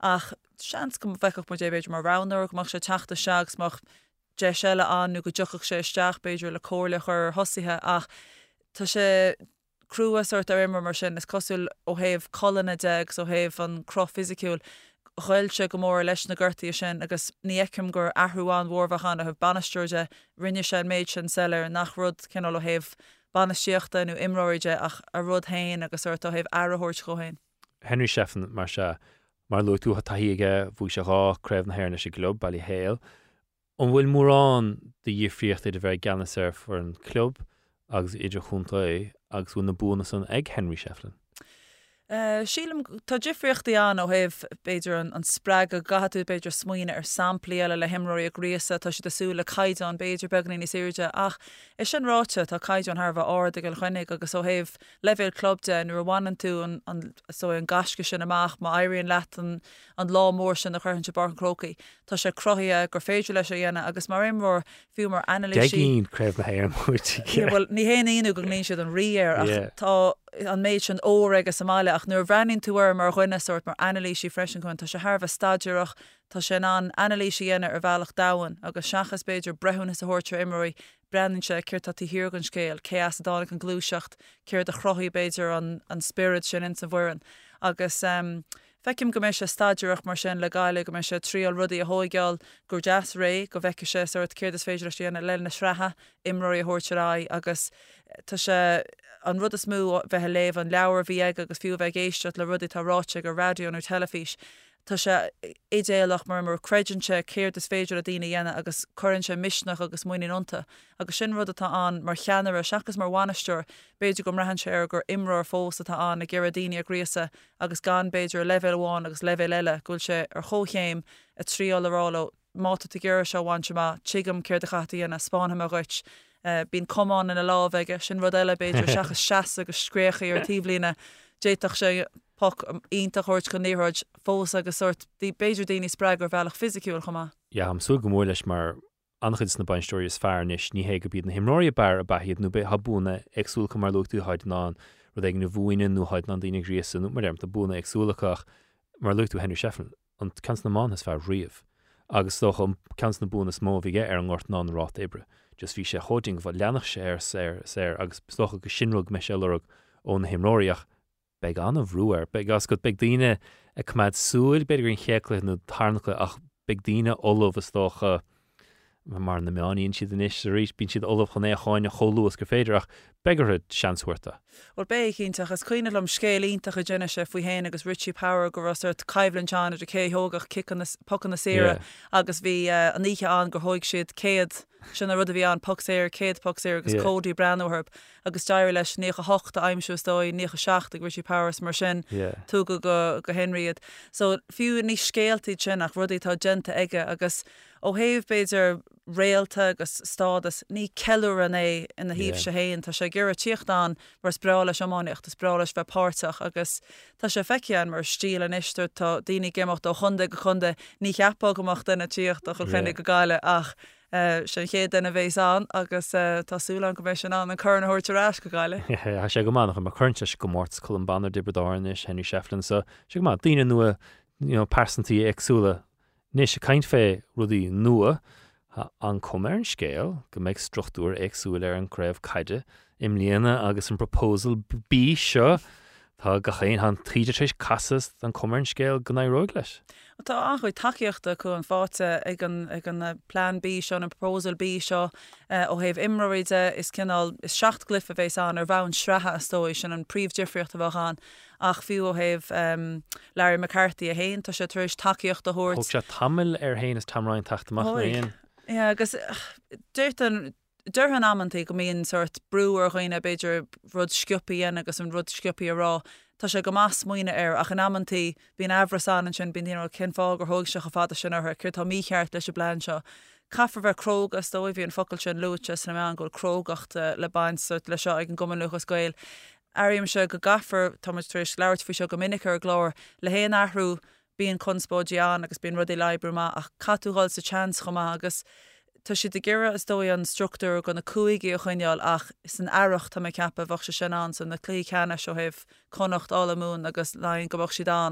ach seans go bheicech mu beidir mar roundar goach sé teachta seags mar de seile anú go duchach sé isteach beidir le cóirlach ar hosithe ach tá sé cruúa sort ar immer mar sin is cosúil ó héh colna deag ó héh an croch fisiciúil chuilse go mór leis na ggurtaí sin agus níicem gur ahrúáin mhórmhachan a bh banisteirde rinne sé méid sin seller nach rud cinál ó héh banistíochta nó imráide ach a rud hain agus suirt ó héh airthirt chohéin. Henry Sheffin mar se mar lo tú taíige bhú se rá creibh na hairna sé club bailí héal. An bhfuil mórrán de dhíríocht idir bheith ganasir for an club agus idir chunta agus bhfuil na búna san ag Henry Shefflin. Sílam tá difriochttaí an ó héh beidir an sppraag a gaú beidir smuoine ar samplaí eile le himráí a gréasa tá si desúla caiidán beidir beganí ní séide ach is sin ráte tá caiidán Harbh áda go chuinnig agus ó héh levéil clubde nuair bhhanan tú an gasce sin amach má éiríonn leat an lá mór sin a chuann se bar an crocaí tá sé crothaí gur féidir leis a dhéana agus mar imór fiú mar analísí creibh na hair bhfuil ní héanaíú go níon siad an riar ach tá an méid sin óir agus Somália ach nuair bhreanín túair mar chuine sort mar analísí freisin chun tá sé Harbh staidirach tá sé an analísí dhéine ar bhealach dahan agus seachas beidir brethúna sa hórte imóí breann se céir tá tíhiúr an scéal cé as dána an glúiseacht céir de chrochaí beidir an spirit sin in sa bhhuiin agus feicim go mééis se staidirach mar sin le gaiile go mé se tríal rudaí a hóigeall gur deas ré go bheice sé suirt céir is féidir síanana le na sreatha imróí a hórterá agus tá sé an rud is mú bheit léh an leabhar bhí ag agus fiú bheith géisteat le rudaí tá ráte gur radioún ar telefís. Tá sé idéalach mar creidinse céir is féidir a daine dhéine agus chuann sé misnach agus muoíonanta agus sin rud atá an mar cheanar seachas mar bhainisteir beidir go rahan sé ar gur imráir fós atá an na ggéar daine a gréasa agus gan beidir levéil bháin agus levéil eile gúil sé ar chóchéim a tríáil arála máta a ggéir se bhaintse má tuigem céir de chataí a spáinna a ghuiit. Bín comán in a lábheige sin rud eile beidir seachas seaas agus scréchaí ar tíblína déach sé ionta chuirt go níráid fós agus sort beidir daoine spreag ar bhealach fisiciúil chumá. Ja, am sú go mór leis mar anchid na baintóir is fearnis ní hé go bíad na himráí bear a bahiad nó be habúna agsúlacha mar luchtú haid ná rud ag na bhúine nó haid ná daoine gríasa nó mar tá búna agsúlachach mar luchtú Henry Shefflin an cans na man is fear riamh agus dócha cans na búna smó bhíige ar an gáirt ná rát ébre. Just bhí sé choding bh leannach sé ar agus stocha go sinrug me sé lerug ón himráíach beag an a bhrúar, beag as go beag daine a cumad súil beidir an chéacla nó tarnacha ach beag daine olamh is stocha mar na meáíonn siad in is ríéis bín siad olamh chuné cháinne choúas go féidir ach begarad seanshuirta. Or bé íntaach as cuioine lom scéalíntaach a déine se faoi héin agus Richie Power go rasirt caibhlann de cé thógach pocan na séra agus bhí an níe an gur thóig siad céad sin a rud a bhí an poxéir céad poxéir agus códaí breanúherb agus dair leis nícha hochta aimimsúsdóid nícha seach ag Richie Powers mar sin tú go Henryad. So fiú ní scéaltaí sin ach rudaí tá genta aige agus ó héh beidir réalta agus stádas ní ceúr an é ina híomh se héin tá sé gur tíochtán mar sprála semáneocht is sprálas bheith páirteach agus tá sé feicean mar stíl an istir tá daoine géimecht ó chunde go chunde ní cheapá goach denna tíocht a chu chénig go gáile ach sin chéad denna bhééis an agus tásúlan go mééis sin an chuna thuirtarrás go gáile. sé go mánach mar chuinte go mórt chum bannar dibradáis Henry Shefflin sa si go má daine nua persantaí agsúla níos sé caiint fé rudaí nua an cumar an scéal go méid struchtúr agsúil ar an creibh caide im líana agus an proposal bí seo tá go chéin an 33 casas an cumar an scéal go naróg leis. Tá anchuid takeíochta chu an fáte ag an plán bí seo an proposal bí seo ó héh imráide is cinál is 6 glyfa bhééis an ar bhain sreatha astóis sin an príomh difriocht a bhán ach fiú ó héh Larry McCarthy a héin tá sé tuéis takeíocht a thuirt. Thug sé tamil ar héin is tamráin taachtamach réon. agus Dúhan ammantaí go míon sort brúar chuoine beidir rud sciupaí agus an rud sciupaí a rá. Tá sé go más muoine ar ach an ammantaí bíon ahrasan an sin bíon cin fág gur thug se go fada sin ar chuir tá mícheart leis a blein seo. Caafar bheith crog as dóibh hí an focail sin luúte na me an ghil crogacht le baint le seo ag an goman luchas gail. Airím se go gafar táis leirt fao seo go minic ar glór le héon ahrú bíon conspóideán agus bíon rudí leibbrúma ach catúáil sa chans chumá agus tá si de ggéire is dói an struchtúr go na cuaigí a chuineáil ach is an aireach tá ceappa bhah se sin an san na clí cena seo héh connacht ála mún agus leon go bhah si dá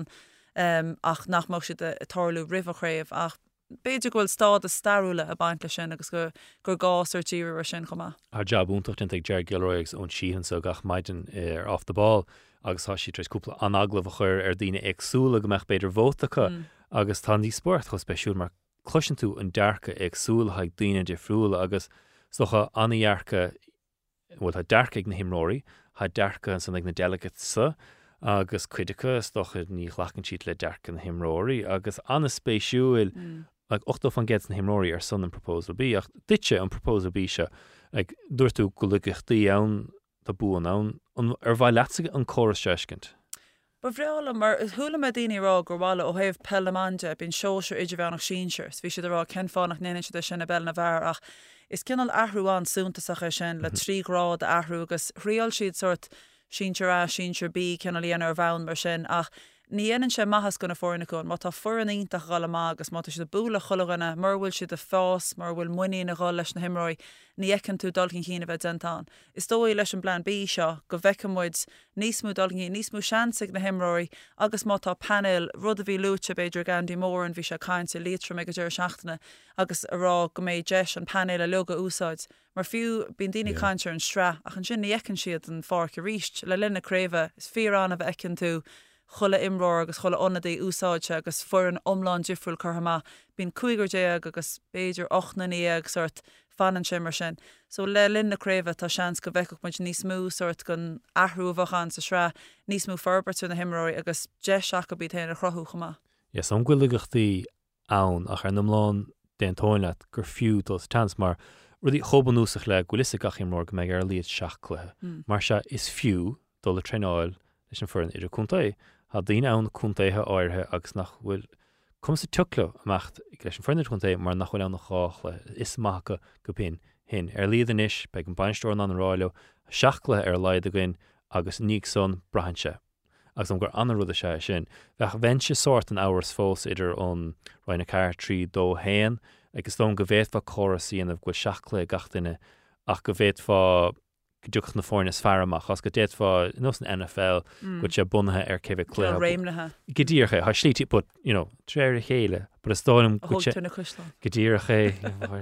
ach nachmach si de tarlú rihréibh ach beidir gohfuil stád a starúla a baint le sin agus gur gás ar tíir sin chumá. Ar job úntacht ag Ger Gilroigs ón síhan so gach maidin off the ball agus tá si treisúpla anaglah chuir ar daine agsúla go meach beidir bhótacha agus tá ní sport chus speisiúil mar cluisian tú an dearcha agsúla haag daine de friúla agus socha anhearcha bhfuil tá dearcha ag na himróí ha dearcha san ag na delegate sa agus cuiidecha stocha ní chhlacan siad le dearcha na himróí agus anna spéisiúil ag 8 fan get na himróí ar son an proposal bí ach ditse an proposal bí se ag dúirtú go luigechtaí ann tá bú an ar bhaid leatsa an choras seiscint. Ba bhreála mar thula me daoine rá gur bhla ó héobh pelamande bín seoir idir bheannach síseir, bhí si rá cen fánach néine de sin na bell na bhar ach is cinnal ahrúán súntasacha sin le 3 grád ahrú agus riáil siad sort síir A síir B cinnal líana ar bhain mar sin ach ní éanann sé maithas gona fórnacún, má tá furanítach gála má agus má si de búla cholaganna mar bhfuil si de fás mar bhfuil muí na gáil leis na himróí ní ecinn tú dulcinn chéine bheith dentán. Is dóí leis an blean bí seo go bhecammuid níos mú dulcinn níos mú seansaigh na himróí agus má tá panel rud a bhí lúte beidir gandí mór an bhí se caiinte lítra me go dúir seachtainna agus ará go méid deis an panel a luga úsáid. Mar fiú bín daoine caiintear an stra ach an sin ní ecinn siad an fáce ríist le linna créimh is fíorán a bheith ecinn tú chola imróir agus chola onadaí úsáidse agus fuair an omláin difriúil chuthamá bín cuiigur déag agus béidir 8 ag sort fanan sin mar sin. So le linna créimh tá seans go bheiceach muid níos mú sort gon ahrúbhachan sa sra níos mú ferbertú na himróí agus de seach go bí téanana chrothú chumá. Yes, an ghuiligechtaí ann ach ar nomláin den tóinleat gur fiú dos tans mar rudí chobanúsach le goilisa gach imróir go méid ar líad seach cluthe. Mar se is fiú dul le treáil leis an furin idir cúntaí. Ha daine ann cúntaithe áirithe agus nach bhfuil cum sa tucla amacht leis an furin cúntaí mar nach bhfuil an cháchla is maithacha go bin hin ar líad inis be an bainsteir an ráile seachla ar leid a gin agus níag son brahanse. Agus an gur anna rud a sé sin. Bheith bhaintse sort an áhars fós idir an roiinna cair trí dó héan agus dóm go bhéadfa chorasí an bhfuil seachla gach duine ach go bhéadfa dúch na fórna sfearamach as go déadfá nó an NFL go sé bunathe ar céh clé réimnathe. Godíorcha ha slítí bud tréir chéile, bud is dóm godíorcha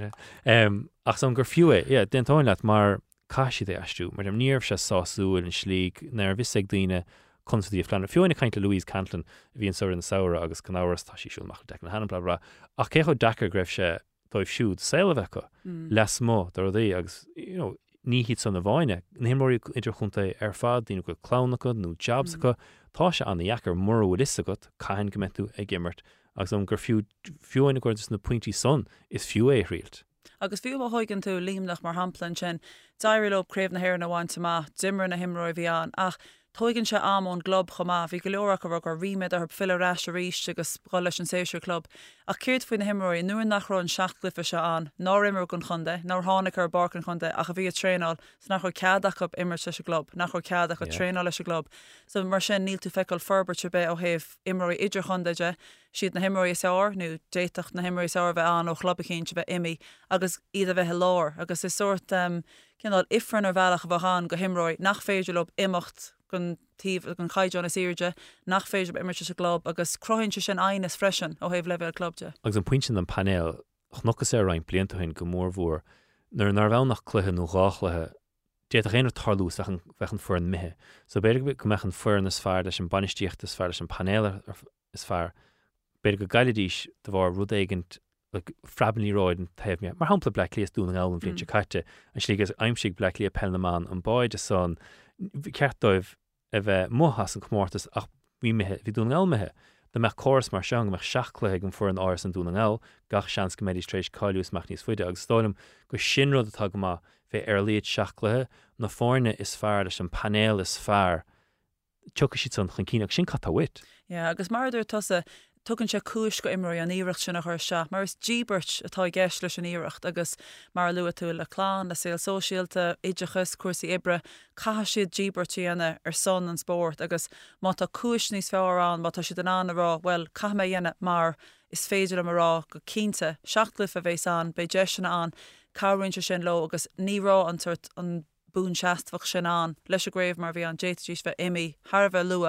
ach san gur fiúé den táinleat mar caiisi é eistú, mar am níomh se sáúil an slíg nar bhís ag daine constantí fleanna fiúinna caiinte Louise Cantlan bhí an saoir an saoire agus can áras tá síisiúlach de na hanam bla ach cécho dachar greibh se dóibh siúd saoile bhecha les mó dar dí agus ní híd san na bháine na himróí idir chunta ar fad dína go clánachad nó jobsacha tá se an dhechar mór bhfuil isagat caiin go tú ag gimmert agus an gur fiúinna gcuirtas na pointí son is fiú é rialt. Agus fiú a hoigann tú líamnach mar hamplan sin dairilób créimh na hhéir na bhainte má dimmer na himróí bhí an ach Tóigann se amón glob chomá bhí go leorach go gur riimiid ar fileráis a ríist agus gá leis an séisiir club. A céirt faoin na himróí nuair nach rán seachglyfa se an, ná imar gon chunde, ná tháinig ar barcan chunde a bhí a tréáil s nach chuir ceadach up immer se glob, nach chuir ceadach a tréáil leis a glob. So mar sin níl tú feicil ferberte be ó héh imróí idir chundeide, siad na himróí saoir nó déiteach na himróí saoir bheith an ó chlubachéint bheith imi agus iad a bheith lár agus is sort cinál ifran ar bhealach a bhán go himróí nach féidir lob imimecht gon chaidán is irde nach féidir immer se glob agus crointse sin aine freisin ó héh level clubde. Agus an pointin an panel chnochas ar rein bliantahin go mór mhór nar bhenach cluthe nó gáchlathe dé a réanaar tarlús fechan fuair an mithe. So beidir go mechan fuair is fearr leis an banistíocht is fearr leis an panel is fearr. Beidir go gaiiledís de bhar rud éigent frabanlí ráid an taobh me. Mar hampla Black Lías dún an gáil an bhíonn se caite an slígus aimsigh Black Lí a pelnaán an báid a son ceartdóibh a bheith móthas an chmórtas ach bhí dún an gáilmethe. De meach choras mar seang meach seachlathe an fuair an áras an dún an gáil gach seans go méid trééis cáiliús meach níos fuide agus stáilm go sin rud atá go má bheith ar líad seachlathe na fórne is fearr leis an panel is fearr tucha siad san chincinach sin catahhuit. Ja, agus maridir tusa tugann se cúis go imróí an íirecht sin nach chuir se, mar is ddíbert atá gceist leis an íirecht agus mar lua tú le chlán, le saoil sóisialta, idechas, cuasaí ibre, caithe siad ddíbertíana ar son an sport agus má tá cúis níos fearrán, má tá siad an anna rá, well, caithe mé dhéine mar is féidir am rá go cínte, seachlifa bhééis an, be deisina an, cáhainte sin lo agus ní rá an tuirt an bún seastfach sin an, leis a gréibh mar bhí an déitdís bheith imi, Harbheith lua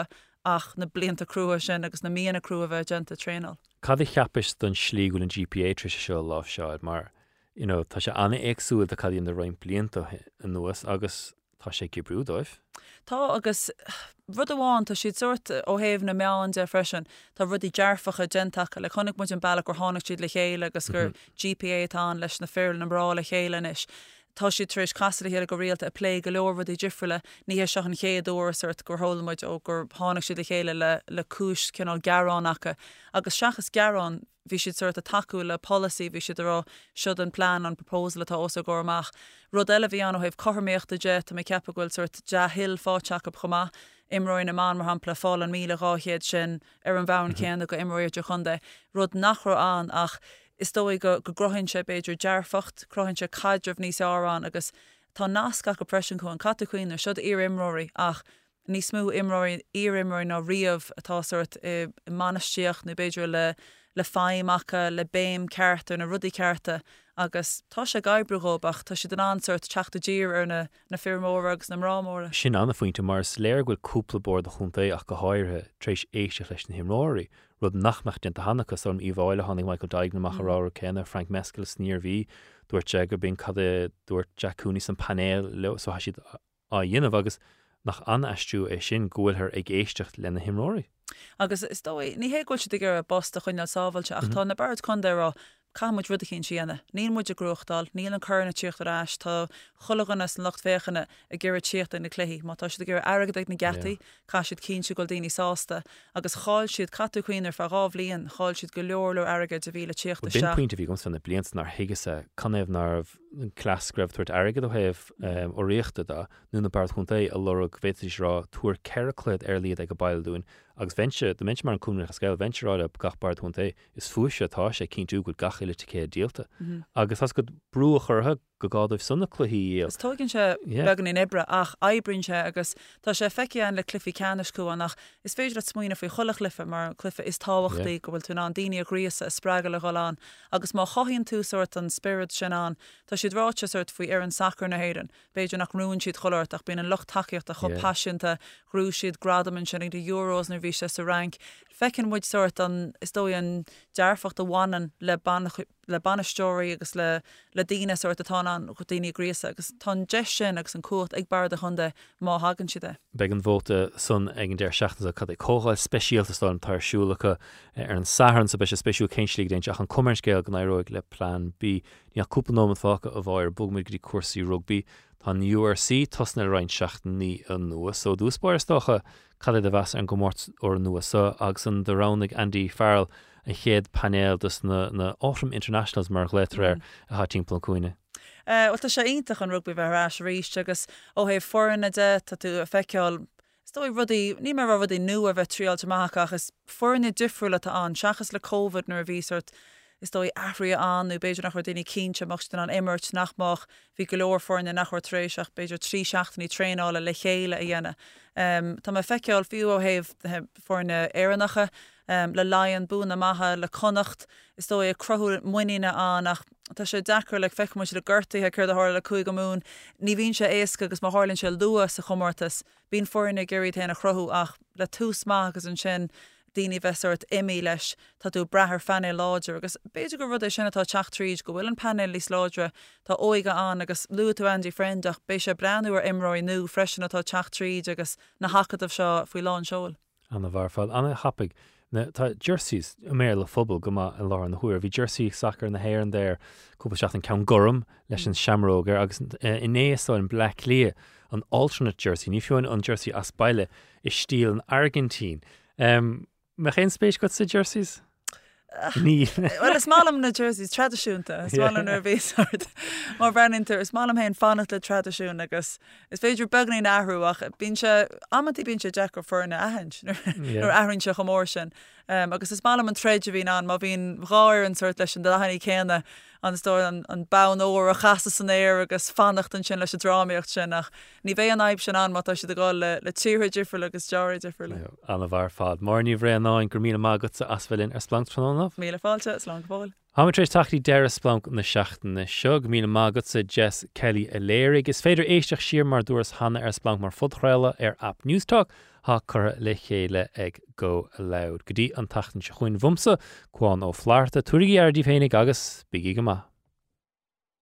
ach na blianta crua sin agus na míana crua bheith genta tréál. Cad cheapis don slígúil an GPA tri seo lá seáid mar tá sé anna éagsúil a cadíon de roiin blianta an nuas agus tá sé cibrúdóibh. Tá agus rud amháin tá siad suirt ó héamh na meáin de freisin tá rudí dearfacha gentacha le chunig muid an bailach gur tháinig siad le chéile agus gur GPA tá leis na fearil an brá le chéile is. Tá si tríéis casala héile go réalta a lé go leor rudí difriúile ní seach an chéadúir suirt gur tholamuid ó gur tháinig siad le chéile le cúis cinál garránacha agus seachas garrán bhí siad suirt a taú le policy bhí siad rá siod an plán an proposal atá os a gormach. Rud eile bhí an ó héh choméocht de jet a mé cepa gohfuil suirt dehil fáteach go chumá imróin na man mar hapla fáil an míle ráchéad sin ar an bhain céanna go imróir de chunde. Rud nachra an ach is dói go grohann sé beidir dearfacht, crohann sé caidrah níos árán agus tá nasca go presin chu an catchuoin ar siod ar imróí ach ní smú imróí imróí ná riamh atá suirt i manastíocht na beidir le fáimacha le béim cearta na rudí cearta agus tá sé gaibrúóbach tá si den ansuirt teachta dír ar na firmóra agus na rámóra. Sin anna faointe mar léir bhfuil cúplabord a chunta ach go háirthe trééis éiste leis na himráí. Rud nachmecht den hanachas an íháile hánig Michael Daignaach ará cenne Frank Mescal sníir bhí dúirt sé gur bíon cad dúirt Jackúní san panéil le so ha siad a dhéanamh agus nach anastú é sin ggóilthir ag éistecht le na himráí. Agus is dói ní héhil si gur a bosta chuine sábhailte ach tá na bard chundérá Camuid rud cinn sianna, níl muid a grúchtdal, níl an chuna tíocht arás tá chulagannas an locht féchanna a ggéir tíochtta na cléí, má tá si gur agad na gataí cá siad cín si go daoine sásta, agus cháil siad catúchéoinar fá rábhlíonn, cháil siad go leorú agad a bhíle tíochtta se. Bin pointe bhí gom sanna bliantsnar hiigese canéibh nar clasgribh tuairt agad ó héh ó réachta da, nú na bard chunta a lorug bhéitis rá túair ceircléad ar líad ag go bailún, agus venture de mense mar an cúna a scéil venturáide gachbard chunta is fuise tá sé cinú go gachaile cé díalta. Agus as go brú churtha go gádaibh sunna chluí. Is tógann se began in ibre ach aibrin se agus tá sé feicean le clufií caniscú annach is féidir smuoine faoi chola clifa mar clufa is táhachttaí go bhfuil tú an daine aghríasa a sppraga le goán agus má chohíonn tú sort an spirit sin an tá siad ráte sort faoi ar an sacr na héiran beidir nach rún siad choirt ach bíon an locht takeíocht a chu passionanta grú siad gradaman sin de euros nar bhí se sa rank fecinn muid sort an is dói an dearfacht a bhhanan le banistóirí agus le daine sort atá an go daoine gréasa agus tá de sin agus an cuat ag bar a chunde má hagann siide. Beg an bhóta sun ag an déir seachtas a cad cóáil speisialtasá an tarsúlacha ar an sahann sa be speisiú céinslí déint ach an commercéil gan éróig le plán B ní aúpanóm fácha a bháir bugmuid go dtí cuasaí rugby tá URC tosna roiin seachtain ní an nua so dúspáirstocha cad a bheas an gomórt ó an nua so agus an de ránig Andy Farrell a chéad panel dus na Autumn Internationals mar léitréir a há timppla cuaine. Well tá sé ionintach an rugby bheith ríist agus ó héh foranna de tá tú a feiceáil stoi rudí ní mar rudí nu a bheith tríalteach agus foranna difriúla tá an seachas le COVID nar a bhísart is dói ahrí an nó beidir nach daoine cínte machtain an immert nachmach hí go leor foranna nachir tréiseach beidir trí seachtaí tréála le chéile a dhéine. Tá me feiceáil fiú ó héh foranna éannacha le lion búna maithe le connacht is dói a crothú muoine annach tá sé dechar le feic mu le ggurtaíthe chuir a háir le chuig go mún ní bhín sé éasca agus má hálann se luas sa chomórtas bín foranna geirí héna chrothú ach le tús má agus an sin daoine bheitsart imí leis tá tú brethir fanna láidir agus beidir go rud é sinna tá teach tríd go bhfuil an panel lís láidre tá óige an agus luú tú Andy Friendach bé sé breanú ar imróí nu freisin atá teach tríd agus na hacadmh seo faoi lán seoil. Anna bharfáil anna hapig tá jerseys mé le fphobal go an lá an thuair bhí jersey sacr na héir an déir cúpa seach an ceann gom leis an seamrógar agus inéá an black lia an alternate jersey ní fiúin an jersey as baile is stíl an Argentín. Me chéin spéis go sa jerseys? Ní. Well is málam na jerseys tradiisiúnta, is málam ar bhíart. Má breninter is málam héin fannach le tradiisiún agus is féidir beganí áhrúach bín se amantí bín se Jackar forna ahant ar ahrann se chomór sin. Agus is málam an treidir bhín an má bhín ráir an suirt leis an dahaí céanna an stoir an ban óir a chasa san éir agus fannacht an sin leis a dráíocht sin ach ní bhéh an aib sin an má tá si gáil le tíir difriúla agus deir difriúla. Anna bhar fad. Mar ní bhré náin gur míle mágad sa asfuilinn ar splank fanónmh? Míle fáilte slán bháil. Hamatrééis taí deire splank na seachtain na seog míle mágad sa Jess Kelly a léirigh is féidir éisteach siar mar dúras hanna ar splank mar fudchréile ar app Newstalk há chur le chéile ag go loud. Go dtí an tatan se chuin bhumsa chuáin ó Flearta tuairigí ardí féinnig agus bigí go maith.